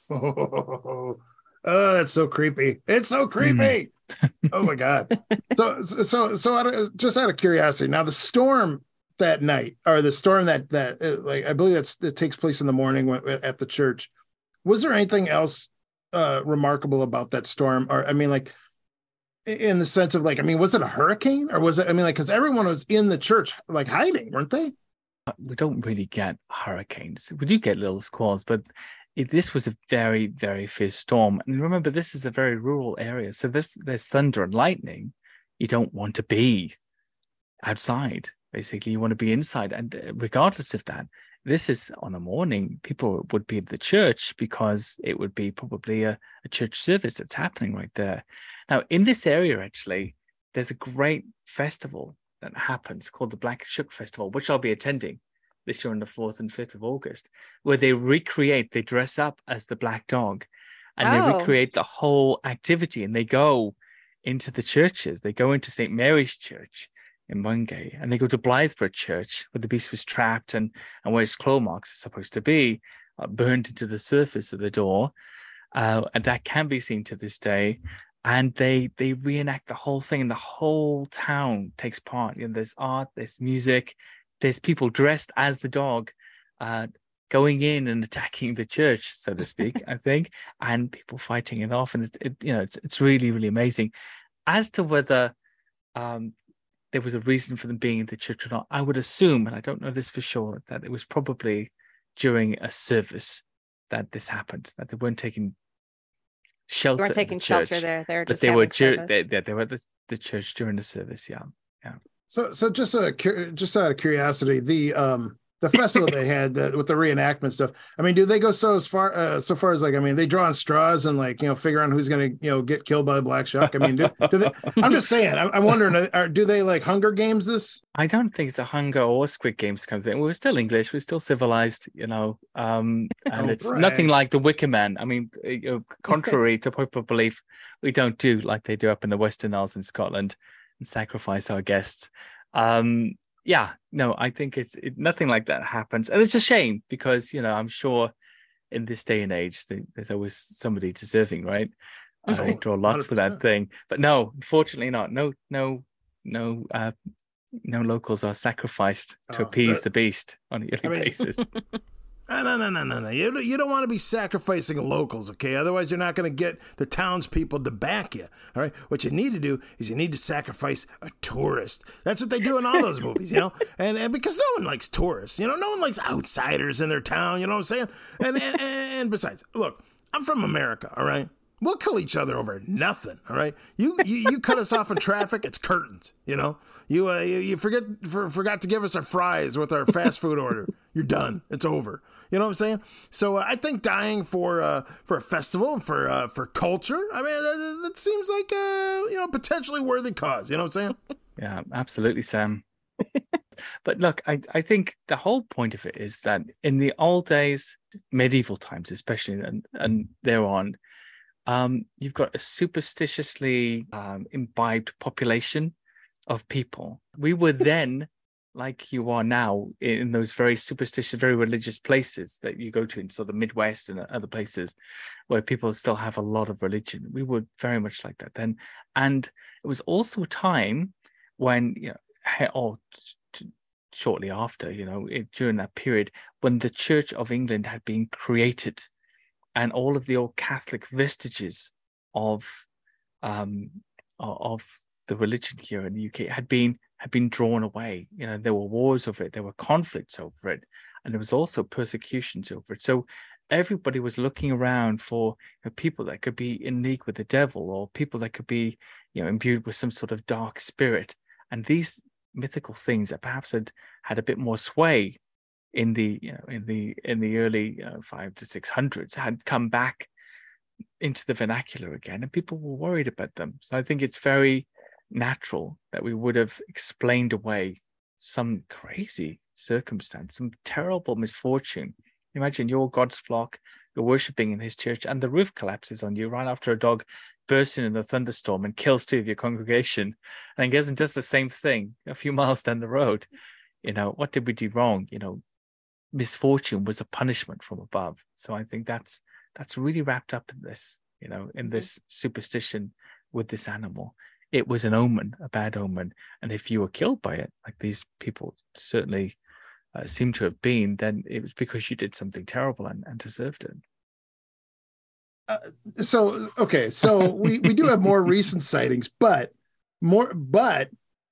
Oh, oh that's so creepy. It's so creepy. Mm. Oh my God. So, so, so out of, just out of curiosity, now the storm that night, or the storm that, that like, I believe that's, that takes place in the morning at the church. Was there anything else uh, remarkable about that storm? Or, I mean, like, in the sense of like, I mean, was it a hurricane or was it, I mean, like, because everyone was in the church, like hiding, weren't they? We don't really get hurricanes. We do get little squalls, but it, this was a very, very fierce storm. And remember, this is a very rural area. So this, there's thunder and lightning. You don't want to be outside. Basically, you want to be inside. And regardless of that, this is on a morning, people would be at the church because it would be probably a, a church service that's happening right there. Now, in this area, actually, there's a great festival that happens called the Black Shuck Festival, which I'll be attending this year on the fourth and fifth of August, where they recreate, they dress up as the black dog and oh. they recreate the whole activity, and they go into the churches. They go into Saint Mary's Church in Bungay, and they go to Blythburgh Church where the beast was trapped and, and where his claw marks are supposed to be, uh, burned into the surface of the door. Uh, and that can be seen to this day. And they they reenact the whole thing, and the whole town takes part. You know, there's art, there's music, there's people dressed as the dog, uh, going in and attacking the church, so to speak, I think, and people fighting it off. And it, it you know, it's it's really, really amazing. As to whether um, there was a reason for them being in the church or not, I would assume, and I don't know this for sure, that it was probably during a service that this happened, that they weren't taking shelter. They weren't taking the church, shelter there. They were just but they were dur- they, they, they were at the, the church during the service. Yeah, yeah. So, so just a just out of curiosity, the um the festival they had uh, with the reenactment stuff. I mean, do they go so as far uh, so far as like, I mean, they draw on straws and like, you know, figure out who's going to, you know, get killed by a black shuck? I mean, do, do they, I'm just saying, I'm, I'm wondering, are, do they like Hunger Games this? I don't think it's a Hunger or Squid Games kind of thing. We're still English, we're still civilized, you know, um, and oh, it's right. nothing like the Wicker Man. I mean, you know, contrary to popular belief, we don't do like they do up in the Western Isles in Scotland and sacrifice our guests. Um, Yeah, no, I think it's it, nothing like that happens. And it's a shame because, you know, I'm sure in this day and age, they, there's always somebody deserving, right? Uh, oh, they draw lots one hundred percent for that thing. But no, unfortunately not. No, no, no, uh, no locals are sacrificed to oh, appease the beast on a yearly I mean, basis. No, no, no, no, no, no. You, you don't want to be sacrificing locals, okay? Otherwise, you're not going to get the townspeople to back you, all right? What you need to do is you need to sacrifice a tourist. That's what they do in all those movies, you know? And, and because no one likes tourists, you know? No one likes outsiders in their town, you know what I'm saying? And, and, and besides, look, I'm from America, all right? We'll kill each other over nothing, all right? You you, you cut us off in traffic, it's curtains, you know? You uh, you, you forget for, forgot to give us our fries with our fast food order. You're done. It's over. You know what I'm saying? So uh, I think dying for uh, for a festival, for uh, for culture, I mean, that, that seems like a, you know, potentially worthy cause. You know what I'm saying? Yeah, absolutely, Sam. But look, I, I think the whole point of it is that in the old days, medieval times especially, and, and thereon, Um, you've got a superstitiously um, imbibed population of people. We were then, like you are now, in those very superstitious, very religious places that you go to in sort of the Midwest and other places where people still have a lot of religion. We were very much like that then. And it was also a time when, you know, or shortly after, you know, it, during that period, when the Church of England had been created. And all of the old Catholic vestiges of um, of the religion here in the U K had been had been drawn away. You know, there were wars over it, there were conflicts over it, and there was also persecutions over it. So everybody was looking around for, you know, people that could be in league with the devil, or people that could be, you know, imbued with some sort of dark spirit. And these mythical things that perhaps had had a bit more sway in the you know in the in the early uh, five to six hundreds had come back into the vernacular again, and people were worried about them. So I think it's very natural that we would have explained away some crazy circumstance, some terrible misfortune. Imagine you're God's flock, you're worshiping in his church, and the roof collapses on you right after a dog bursts in in a thunderstorm and kills two of your congregation, and goes and does the same thing a few miles down the road. You know, what did we do wrong? You know, misfortune was a punishment from above. So I think that's that's really wrapped up in this, you know, in this superstition with this animal. It was an omen, a bad omen. And if you were killed by it, like these people certainly uh, seem to have been, then it was because you did something terrible and, and deserved it. Uh, so, okay. So we, we do have more recent sightings, but more, but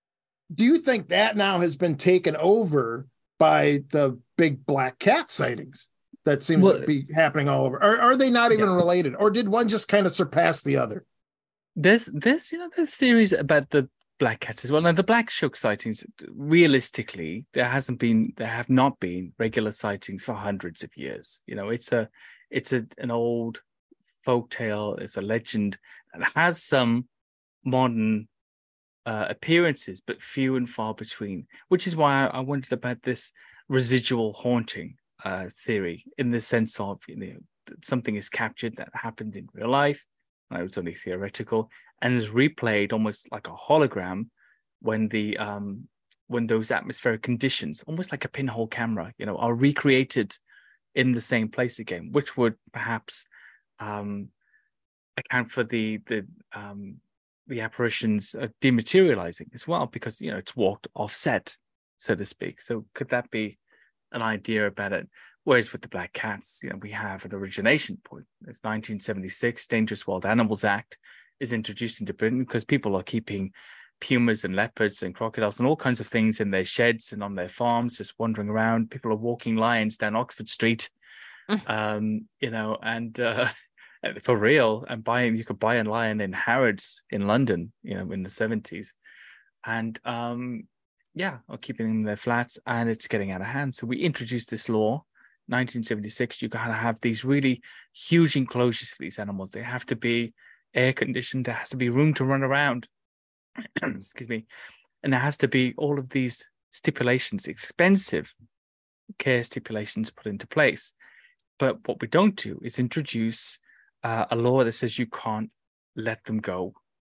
do you think that now has been taken over by the big black cat sightings that seems well, to be happening all over? Or are they not even yeah. related? Or did one just kind of surpass the other? There's, there's, you know, there's theories about the black cats as well. Now, the black shuck sightings, realistically, there hasn't been, there have not been regular sightings for hundreds of years. You know, it's a, it's a, an old folk tale. It's a legend and has some modern uh, appearances, but few and far between. Which is why I, I wondered about this residual haunting uh, theory, in the sense of, you know, something is captured that happened in real life. It was only theoretical, and is replayed almost like a hologram when the um, when those atmospheric conditions, almost like a pinhole camera, you know, are recreated in the same place again, which would perhaps um, account for the the um, the apparitions uh, dematerializing as well, because, you know, it's walked offset, so to speak. So could that be an idea about it? Whereas with the black cats, you know, we have an origination point. It's nineteen seventy-six, Dangerous Wild Animals Act is introduced into Britain because people are keeping pumas and leopards and crocodiles and all kinds of things in their sheds and on their farms, just wandering around. People are walking lions down Oxford Street, mm. um, you know, and uh, for real, and buying, you could buy a lion in Harrods in London, you know, in the seventies. And um, yeah, or keeping them in their flats, and it's getting out of hand. So we introduced this law. nineteen seventy-six, you gotta have these really huge enclosures for these animals. They have to be air conditioned. There has to be room to run around. Excuse me. And there has to be all of these stipulations, expensive care stipulations put into place. But what we don't do is introduce uh, a law that says you can't let them go,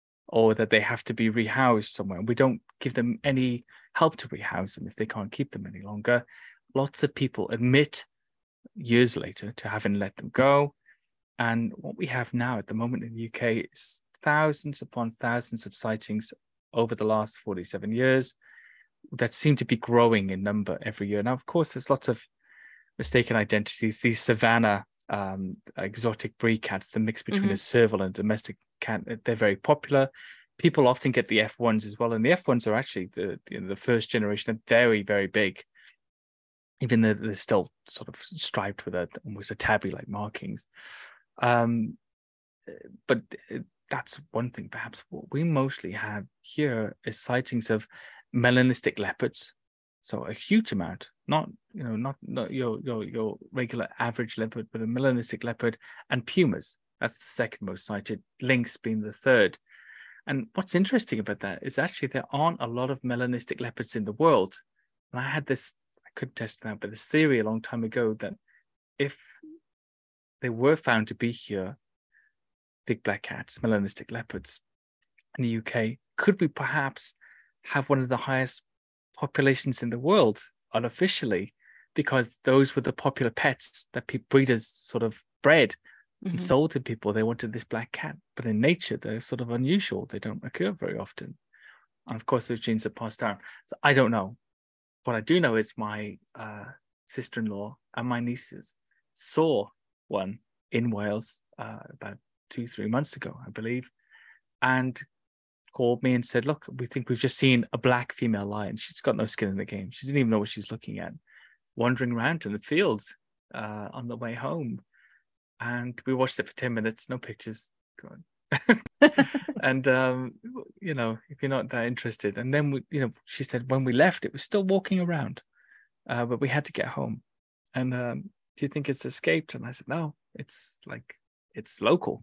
or that they have to be rehoused somewhere. We don't give them any help to rehouse them if they can't keep them any longer. Lots of people admit years later to having let them go. And what we have now at the moment in the U K is thousands upon thousands of sightings over the last forty-seven years that seem to be growing in number every year. Now, of course, there's lots of mistaken identities. These savannah um, exotic breed cats, the mix between mm-hmm. a serval and a domestic cat, they're very popular. People often get the F ones as well. And the F ones are actually the, you know, the first generation, are very, very big. Even though they're still sort of striped with a, almost a tabby-like markings. Um, but that's one thing. Perhaps what we mostly have here is sightings of melanistic leopards. So a huge amount, not, you know, not, not your, your, your regular average leopard, but a melanistic leopard, and pumas. That's the second most cited, lynx being the third. And what's interesting about that is actually there aren't a lot of melanistic leopards in the world. And I had this, I could test that, but this theory a long time ago that if they were found to be here, big black cats, melanistic leopards in the U K, could we perhaps have one of the highest populations in the world unofficially, because those were the popular pets that pe- breeders sort of bred mm-hmm. and sold to people. They wanted this black cat, but in nature, they're sort of unusual. They don't occur very often. And of course, those genes are passed down. So I don't know. What I do know is my uh, sister-in-law and my nieces saw one in Wales uh, about two, three months ago, I believe, and called me and said, look, we think we've just seen a black female lion. She's got no skin in the game. She didn't even know what she's looking at, wandering around in the fields uh, on the way home. And we watched it for ten minutes, no pictures. Go on. And, um, you know, if you're not that interested. And then, we, you know, she said when we left, it was still walking around. uh, but we had to get home. And um, do you think it's escaped? And I said, no, it's like, it's local.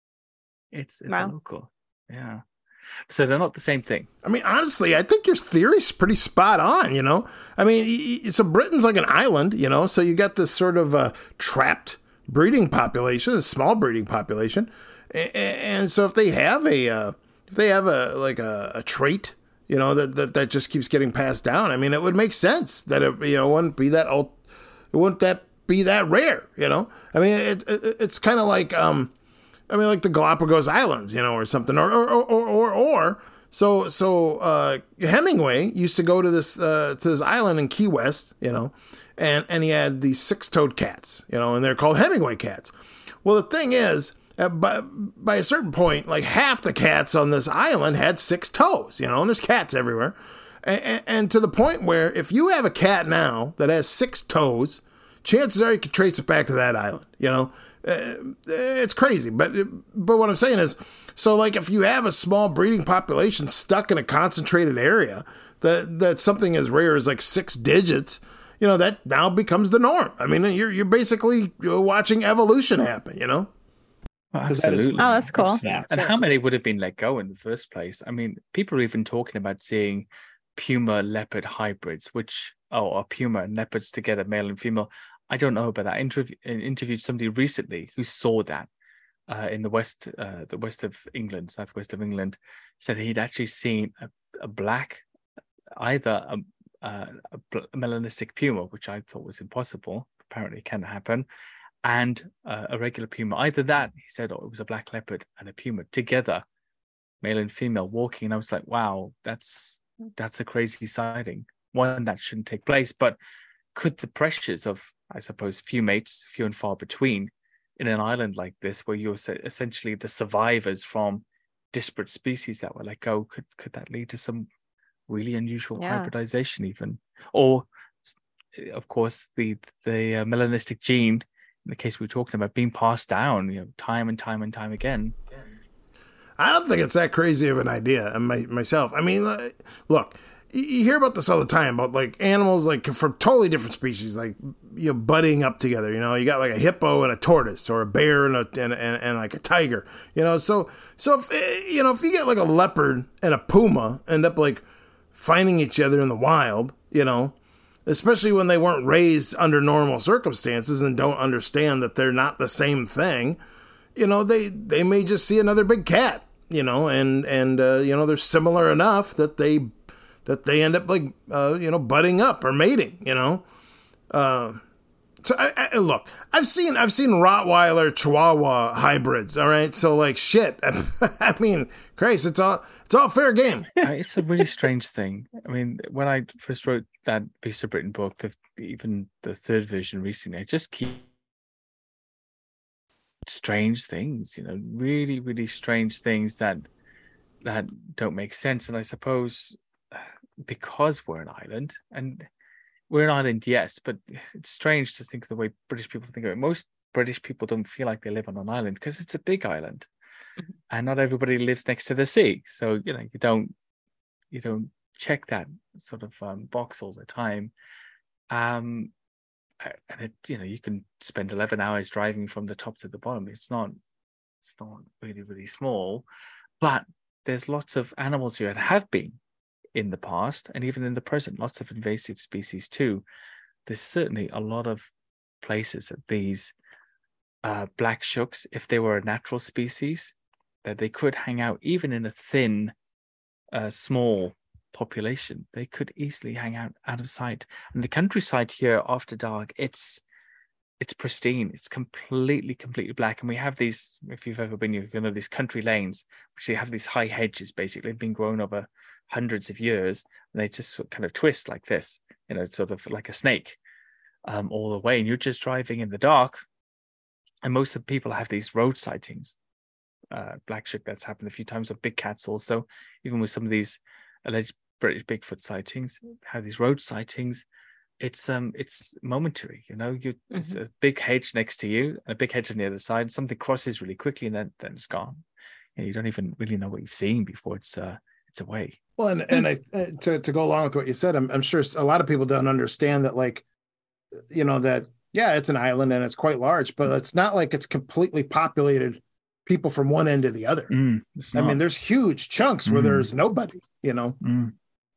It's it's Wow. a local. Yeah. So they're not the same thing. I mean, honestly, I think your theory's pretty spot on, you know? I mean, y- y- so Britain's like an island, you know? So you got this sort of uh, trapped breeding population, a small breeding population. And, and so if they have a, uh, if they have a, like a, a trait, you know, that, that, that just keeps getting passed down, I mean, it would make sense that it, you know, wouldn't be that, ult- it wouldn't that be that rare, you know? I mean, it, it it's kind of like, um, I mean, like the Galapagos Islands, you know, or something, or or or or, or so so. Uh, Hemingway used to go to this uh, to this island in Key West, you know, and and he had these six-toed cats, you know, and they're called Hemingway cats. Well, the thing is, uh, by by a certain point, like half the cats on this island had six toes, you know, and there's cats everywhere, and, and, and to the point where if you have a cat now that has six toes, chances are you can trace it back to that island, you know. Uh, it's crazy, but but what I'm saying is, so like if you have a small breeding population stuck in a concentrated area, that that something as rare as like six digits, you know, that now becomes the norm. I mean, you're you're basically watching evolution happen, you know. Absolutely. Oh, that's cool. Yeah. And how many would have been let go in the first place? I mean, people are even talking about seeing puma leopard hybrids, which oh, or puma and leopards together, male and female. I don't know about that. I interview, interviewed somebody recently who saw that uh, in the west, uh, the west of England, southwest of England, said he'd actually seen a, a black, either a, a, a melanistic puma, which I thought was impossible. Apparently, it can happen, and uh, a regular puma. Either that, he said, or it was a black leopard and a puma together, male and female, walking. And I was like, wow, that's that's a crazy sighting. One that shouldn't take place, but could the pressures of, I suppose, few mates, few and far between, in an island like this, where you're essentially the survivors from disparate species that were let go, could could that lead to some really unusual Yeah. hybridization, even? Or, of course, the the uh, melanistic gene, in the case we were talking about, being passed down, you know, time and time and time again. I don't think it's that crazy of an idea. And my, myself, I mean, uh, look. You hear about this all the time about like animals like from totally different species, like, you know, budding up together. You know, you got like a hippo and a tortoise, or a bear and a and, and, and like a tiger. You know, so so if you know if you get like a leopard and a puma end up like finding each other in the wild, you know, especially when they weren't raised under normal circumstances and don't understand that they're not the same thing, you know, they they may just see another big cat, you know, and and uh, you know they're similar enough that they. that they end up like, uh, you know, budding up or mating, you know? Uh, so I, I, look, I've seen, I've seen Rottweiler Chihuahua hybrids. All right. So like shit, I mean, Christ, it's all, it's all fair game. It's a really strange thing. I mean, when I first wrote that Beasts of Britain book, the, even the third version recently, I just keep strange things, you know, really, really strange things that, that don't make sense. And I suppose, because we're an island, and we're an island, yes, but it's strange to think of the way British people think of it. Most British people don't feel like they live on an island because it's a big island, mm-hmm. and not everybody lives next to the sea. So you know, you don't you don't check that sort of um, box all the time. Um, and it, you know, you can spend eleven hours driving from the top to the bottom. It's not it's not really really small, but there's lots of animals here that have been in the past, and even in the present, lots of invasive species too. There's certainly a lot of places that these uh, black shucks, if they were a natural species, that they could hang out even in a thin, uh, small population. They could easily hang out out of sight. And the countryside here after dark, it's it's pristine. It's completely, completely black. And we have these, if you've ever been, you know, these country lanes, which they have these high hedges, basically, been grown over hundreds of years, and they just kind of twist like this, you know, sort of like a snake, um, all the way. And you're just driving in the dark. And most of the people have these road sightings. Uh, black shuck, that's happened a few times with big cats also, even with some of these alleged British Bigfoot sightings, have these road sightings. It's um, it's momentary, you know. You mm-hmm. It's a big hedge next to you, and a big hedge on the other side. Something crosses really quickly, and then, then it's gone. You know, you don't even really know what you've seen before it's uh, minutes away. Well, and and I uh, to to go along with what you said, I'm I'm sure a lot of people don't understand that, like, you know, that yeah, it's an island and it's quite large, but it's not like it's completely populated people from one end to the other. Mm, I mean, there's huge chunks where Mm. there's nobody, you know. Mm.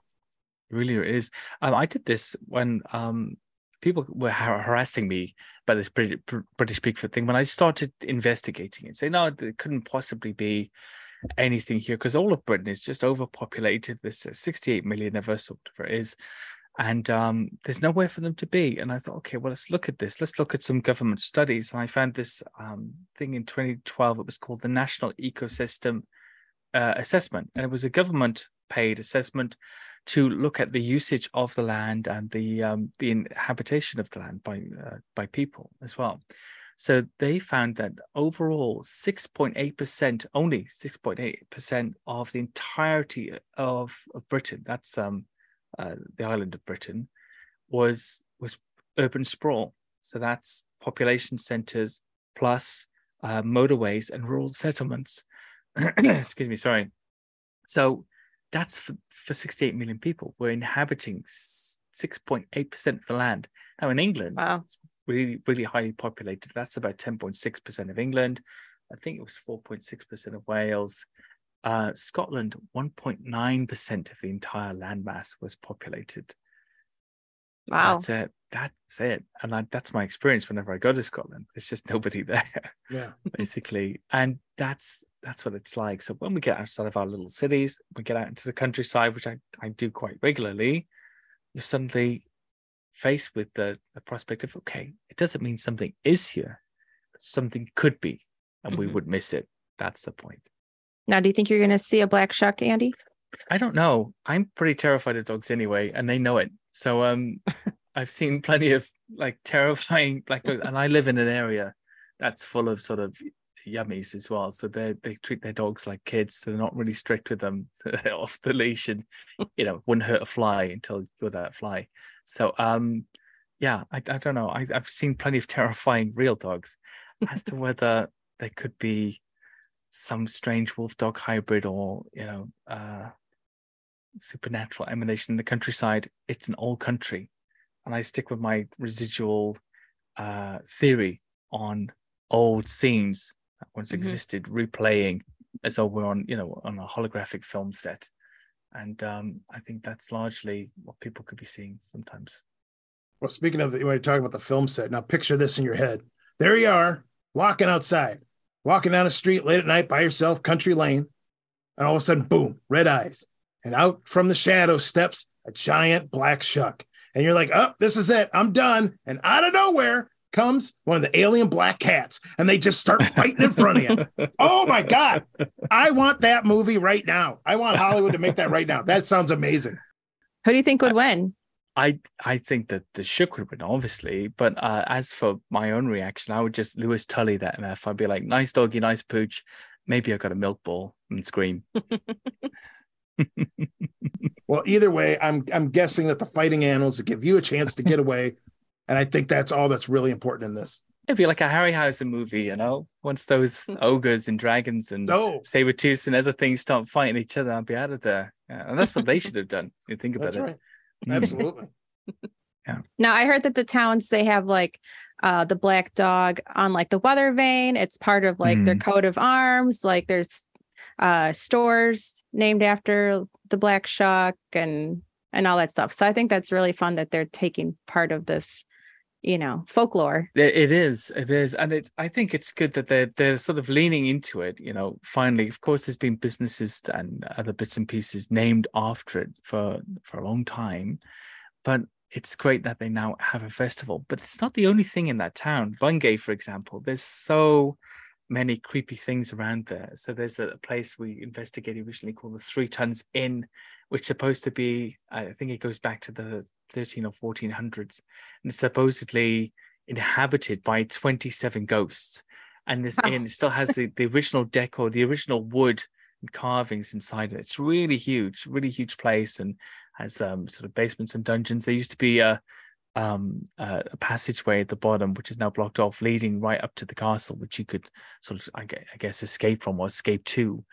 It really is. Um, I did this when um, people were har- harassing me about this British, British Bigfoot thing. When I started investigating it, saying, no, there couldn't possibly be anything here because all of Britain is just overpopulated. There's uh, sixty-eight million of us, or whatever it is. And um, there's nowhere for them to be. And I thought, okay, well, let's look at this. Let's look at some government studies. And I found this um, thing in twenty twelve. It was called the National Ecosystem uh, Assessment. And it was a government-paid assessment to look at the usage of the land and the um, the inhabitation of the land by uh, by people as well. So they found that overall, six point eight percent, only six point eight percent of the entirety of, of Britain, that's um, uh, the island of Britain, was was urban sprawl. So that's population centres plus uh, motorways and rural settlements. Excuse me, sorry. So that's for, for sixty-eight million people. We're inhabiting six point eight percent of the land. Now in England, Wow. it's really, really highly populated. That's about ten point six percent of England. I think it was four point six percent of Wales. Uh, Scotland, one point nine percent of the entire landmass was populated. Wow. That's it. That's it. And I, that's my experience whenever I go to Scotland. There's just nobody there, Yeah. basically. And that's that's what it's like. So when we get outside of our little cities, we get out into the countryside, which I, I do quite regularly, you're suddenly faced with the, the prospect of, okay, it doesn't mean something is here, but something could be, and we Mhm. would miss it. That's the point. Now, do you think you're going to see a black shuck, Andy? I don't know. I'm pretty terrified of dogs anyway, and they know it. So um, I've seen plenty of like terrifying black dogs, and I live in an area that's full of sort of yummies as well. So they they treat their dogs like kids. So they're not really strict with them. So they're off the leash, and you know, wouldn't hurt a fly until you're that fly. So um, yeah, I I don't know. I, I've seen plenty of terrifying real dogs. As to whether there could be some strange wolf dog hybrid or you know uh supernatural emanation in the countryside, it's an old country, and I stick with my residual uh theory on old scenes that once Mhm. existed replaying as though we're on you know on a holographic film set. And um I think that's largely what people could be seeing sometimes. Well, speaking of, when you're talking about the film set, now picture this in your head. There you are, walking outside, walking down the street late at night by yourself, country lane, and all of a sudden, boom, red eyes. And out from the shadow steps a giant black shuck. And you're like, oh, this is it. I'm done. And out of nowhere comes one of the alien black cats, and they just start fighting in front of you. Oh, my God. I want that movie right now. I want Hollywood to make that right now. That sounds amazing. Who do you think would win? I I think that the shook would win, obviously, but uh, as for my own reaction, I would just Lewis Tully that M F. I'd be like, nice doggy, nice pooch. Maybe I got a milk bowl and scream. Well, either way, I'm I'm guessing that the fighting animals will give you a chance to get away. And I think that's all that's really important in this. It'd be like a Harryhausen movie, you know? Once those ogres and dragons and Oh, saber-tooths and other things start fighting each other, I'll be out of there. Yeah, and that's what they should have done. You think about that's it. right. Mm. Absolutely. Now, I heard that the towns, they have like uh, the black dog on like the weather vane. It's part of like their Mm. coat of arms. Like there's uh, stores named after the black shuck and and all that stuff. So I think that's really fun that they're taking part of this, you know, folklore. It it is, it is, and it. I think it's good that they're they're sort of leaning into it. You know, finally, of course, there's been businesses and other bits and pieces named after it for for a long time, but it's great that they now have a festival. But it's not the only thing in that town. Bungay, for example, there's so many creepy things around there. So there's a place we investigated recently called the Three Tons Inn, which is supposed to be, I think it goes back to the thirteen or fourteen hundreds, and it's supposedly inhabited by twenty-seven ghosts. And this Wow. inn still has the, the original decor, the original wood and carvings inside it. It's really huge, really huge place, and has um, sort of basements and dungeons. There used to be a um uh, a passageway at the bottom, which is now blocked off, leading right up to the castle, which you could sort of, I gue- I guess, escape from or escape to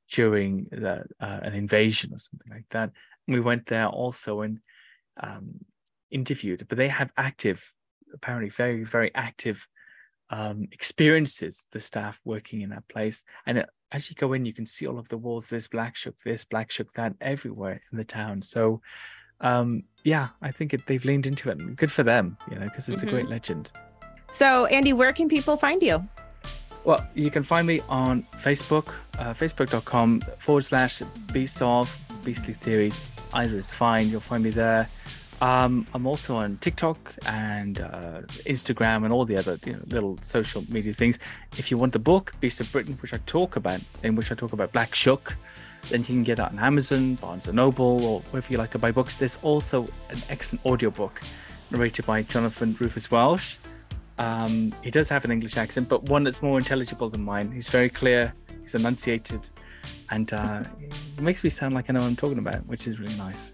during the, uh, an invasion or something like that. And we went there also and um, interviewed, but they have active, apparently very, very active um, experiences, the staff working in that place. And it, as you go in, you can see all of the walls, this Blackshook, this Blackshook, that, everywhere in the town. So um, yeah, I think it, they've leaned into it. Good for them, you know, because it's mm-hmm. a great legend. So Andy, where can people find you? Well, you can find me on Facebook, uh, facebook.com forward slash bsolve, Beastly Theories. Either is fine. You'll find me there. Um, I'm also on TikTok and uh, Instagram and all the other you know, little social media things. If you want the book, Beast of Britain, which I talk about, in which I talk about Blackshook, then you can get it on Amazon, Barnes and Noble, or wherever you like to buy books. There's also an excellent audiobook narrated by Jonathan Rufus Welsh. Um, he does have an English accent, but one that's more intelligible than mine. He's very clear, he's enunciated, and uh, it makes me sound like I know what I'm talking about, which is really nice.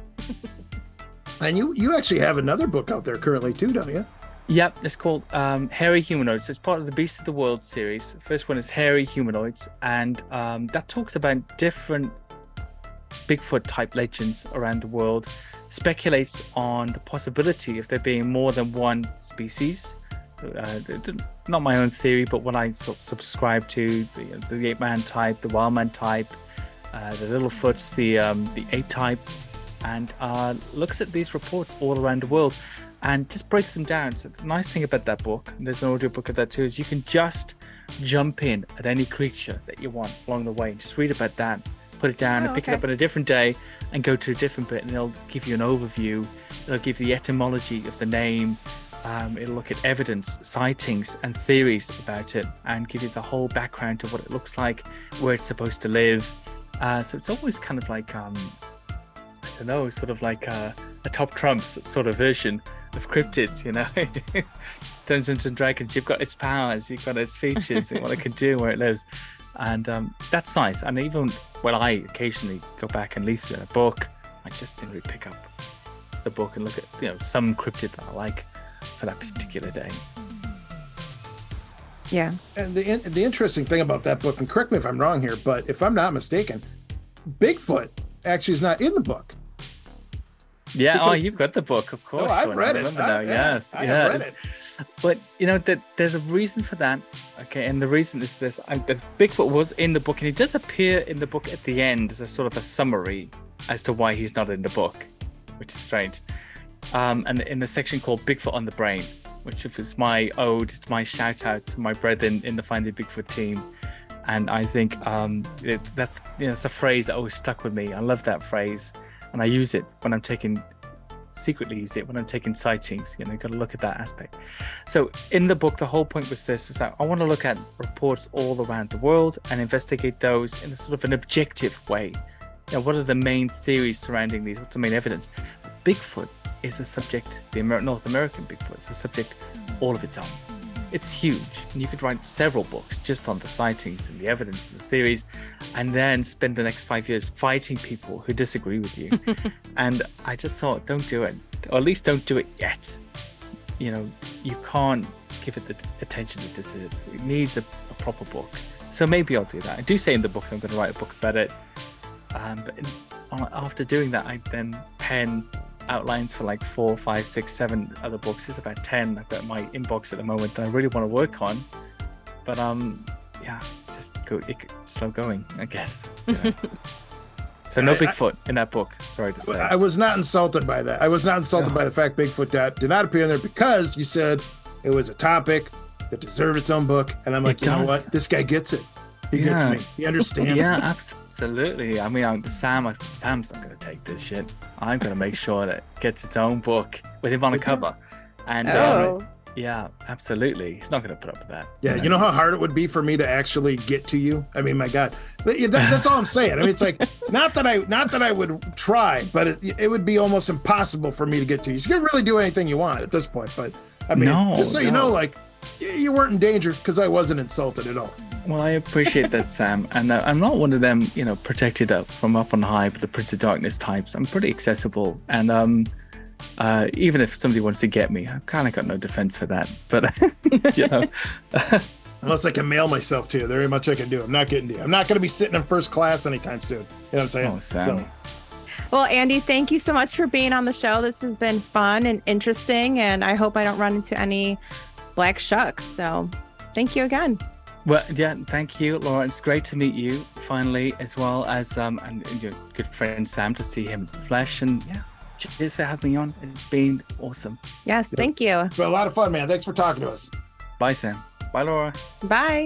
And you you actually have another book out there currently too, don't you? Yep, it's called um, Hairy Humanoids. It's part of the Beasts of the World series. The first one is Hairy Humanoids, and um, that talks about different Bigfoot-type legends around the world, speculates on the possibility of there being more than one species. Uh, not my own theory, but what I sort of subscribe to, the, the ape man type, the wild man type, uh, the Littlefoots, the um, the ape type, and uh, looks at these reports all around the world and just breaks them down. So the nice thing about that book, and there's an audio book of that too, is you can just jump in at any creature that you want along the way and just read about that, put it down oh, and pick okay. it up on a different day and go to a different bit, and it'll give you an overview. It'll give you the etymology of the name. Um, it'll look at evidence, sightings, and theories about it, and give you the whole background to what it looks like, where it's supposed to live. Uh, so it's always kind of like, um, I don't know, sort of like a, a Top Trumps sort of version of cryptids, you know? Dungeons and Dragons, you've got its powers, you've got its features, and what it can do, where it lives. And um, that's nice. And even when I occasionally go back and lease a book, I just simply pick up the book and look at, you know, some cryptid that I like for that particular day. Yeah. And the the interesting thing about that book, and correct me if I'm wrong here, but if I'm not mistaken, Bigfoot actually is not in the book. Yeah, because, oh, you've got the book, of course. Oh, I've read it. I, now. Yeah, yes, I yeah. have read it. But you know that there's a reason for that. Okay, and the reason is this: I, that Bigfoot was in the book, and he does appear in the book at the end as a sort of a summary as to why he's not in the book, which is strange. Um, and in the section called Bigfoot on the Brain, which is my ode, it's my shout out to my brethren in the Find the Bigfoot team. And I think um, it, that's you know, it's a phrase that always stuck with me. I love that phrase, and I use it when I'm taking, secretly use it when I'm taking sightings. You know, you got to look at that aspect. So in the book, the whole point was this: is that I want to look at reports all around the world and investigate those in a sort of an objective way. You know, what are the main theories surrounding these? What's the main evidence? Bigfoot is a subject, the Amer- North American Bigfoot is a subject all of its own. It's huge, and you could write several books just on the sightings and the evidence and the theories, and then spend the next five years fighting people who disagree with you. And I just thought, don't do it, or at least don't do it yet. You know, you can't give it the attention it deserves. It needs a, a proper book. So maybe I'll do that. I do say in the book I'm going to write a book about it, um, but in, after doing that, I then pen outlines for like four, five, six, seven other books. There's about ten I've got in my inbox at the moment that I really want to work on. But um, yeah, it's just go, it, slow going, I guess. You know? So no Bigfoot in that book. Sorry to say. I was not insulted by that. I was not insulted no. by the fact Bigfoot did, did not appear in there because you said it was a topic that deserved its own book, and I'm like, it you does. know what? This guy gets it. He yeah. gets me. He understands. Yeah, me. absolutely. I mean, I'm, Sam, I, Sam's not going to take this shit. I'm going to make sure that it gets its own book with him on a cover. And oh. um, yeah, absolutely. He's not going to put up with that. Yeah, you know? you know how hard it would be for me to actually get to you. I mean, my God, but that, that's all I'm saying. I mean, it's like not that I not that I would try, but it, it would be almost impossible for me to get to you. So you can really do anything you want at this point. But I mean, no, just so no. you know, like you weren't in danger because I wasn't insulted at all. Well, I appreciate that, Sam. And uh, I'm not one of them, you know, protected up from up on high, the Prince of Darkness types. I'm pretty accessible. And um, uh, even if somebody wants to get me, I've kind of got no defense for that. But, you know, Unless I can mail myself to you, there ain't much I can do. I'm not getting to you. I'm not going to be sitting in first class anytime soon. You know what I'm saying? Oh, Sam. So, Well, Andy, thank you so much for being on the show. This has been fun and interesting, and I hope I don't run into any black shucks. So thank you again. Well, yeah, thank you, Laura. It's great to meet you finally, as well as um and your good friend Sam, to see him in the flesh. And yeah, cheers for having me on. It's been awesome. Yes, thank you. it's been a lot of fun, man. Thanks for talking to us. Bye, Sam. Bye, Laura. Bye.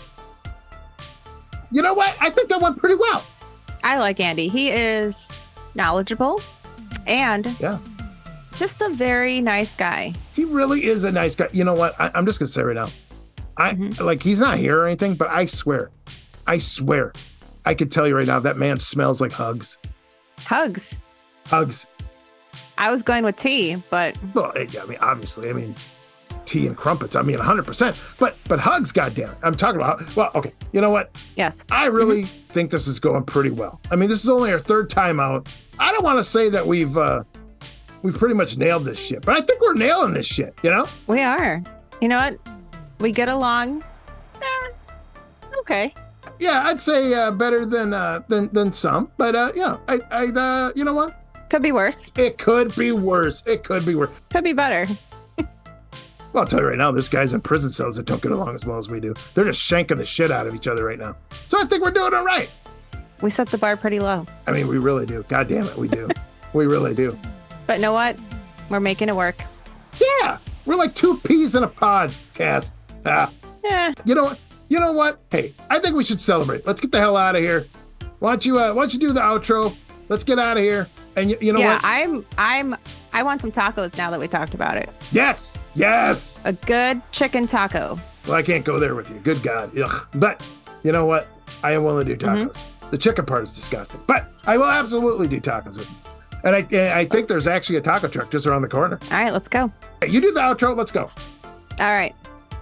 You know what? I think that went pretty well. I like Andy. He is knowledgeable and Yeah. just a very nice guy. He really is a nice guy. You know what? I, I'm just going to say right now. I Mhm. like he's not here or anything, but I swear, I swear, I could tell you right now that man smells like hugs. Hugs. Hugs. I was going with tea, but Well, I mean, obviously, I mean, tea and crumpets. I mean, one hundred percent. But but hugs, goddamn. I'm talking about. Well, okay. You know what? yes. I really think this is going pretty well. I mean, this is only our third time out. I don't want to say that we've uh, we've pretty much nailed this shit, but I think we're nailing this shit. You know? We are. You know what? We get along. Eh, okay. Yeah, I'd say uh, better than uh, than than some. But uh, yeah, I I uh, you know what? Could be worse. It could be worse. It could be worse. Could be better. Well, I'll tell you right now, there's guys in prison cells that don't get along as well as we do. They're just shanking the shit out of each other right now. So I think we're doing all right. We set the bar pretty low. I mean, we really do. God damn it, we do. We really do. But you know what? We're making it work. Yeah, we're like two peas in a podcast. Ah, Yeah. you know what? You know what? Hey, I think we should celebrate. Let's get the hell out of here. Why don't you? Uh, why don't you do the outro? Let's get out of here. And you, you know yeah, what? I'm I'm I want some tacos now that we talked about it. Yes, yes. A good chicken taco. Well, I can't go there with you. Good God. Ugh. But you know what? I am willing to do tacos. The chicken part is disgusting, but I will absolutely do tacos with you. And I, I think there's actually a taco truck just around the corner. All right, let's go. Hey, you do the outro. Let's go. All right.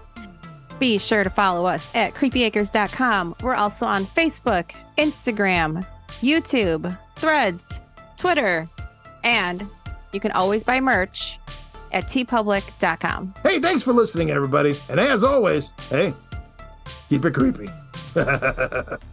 Be sure to follow us at creepy acres dot com. We're also on Facebook, Instagram, YouTube, Threads, Twitter, and you can always buy merch at t public dot com. Hey, thanks for listening, everybody. And as always, hey, keep it creepy.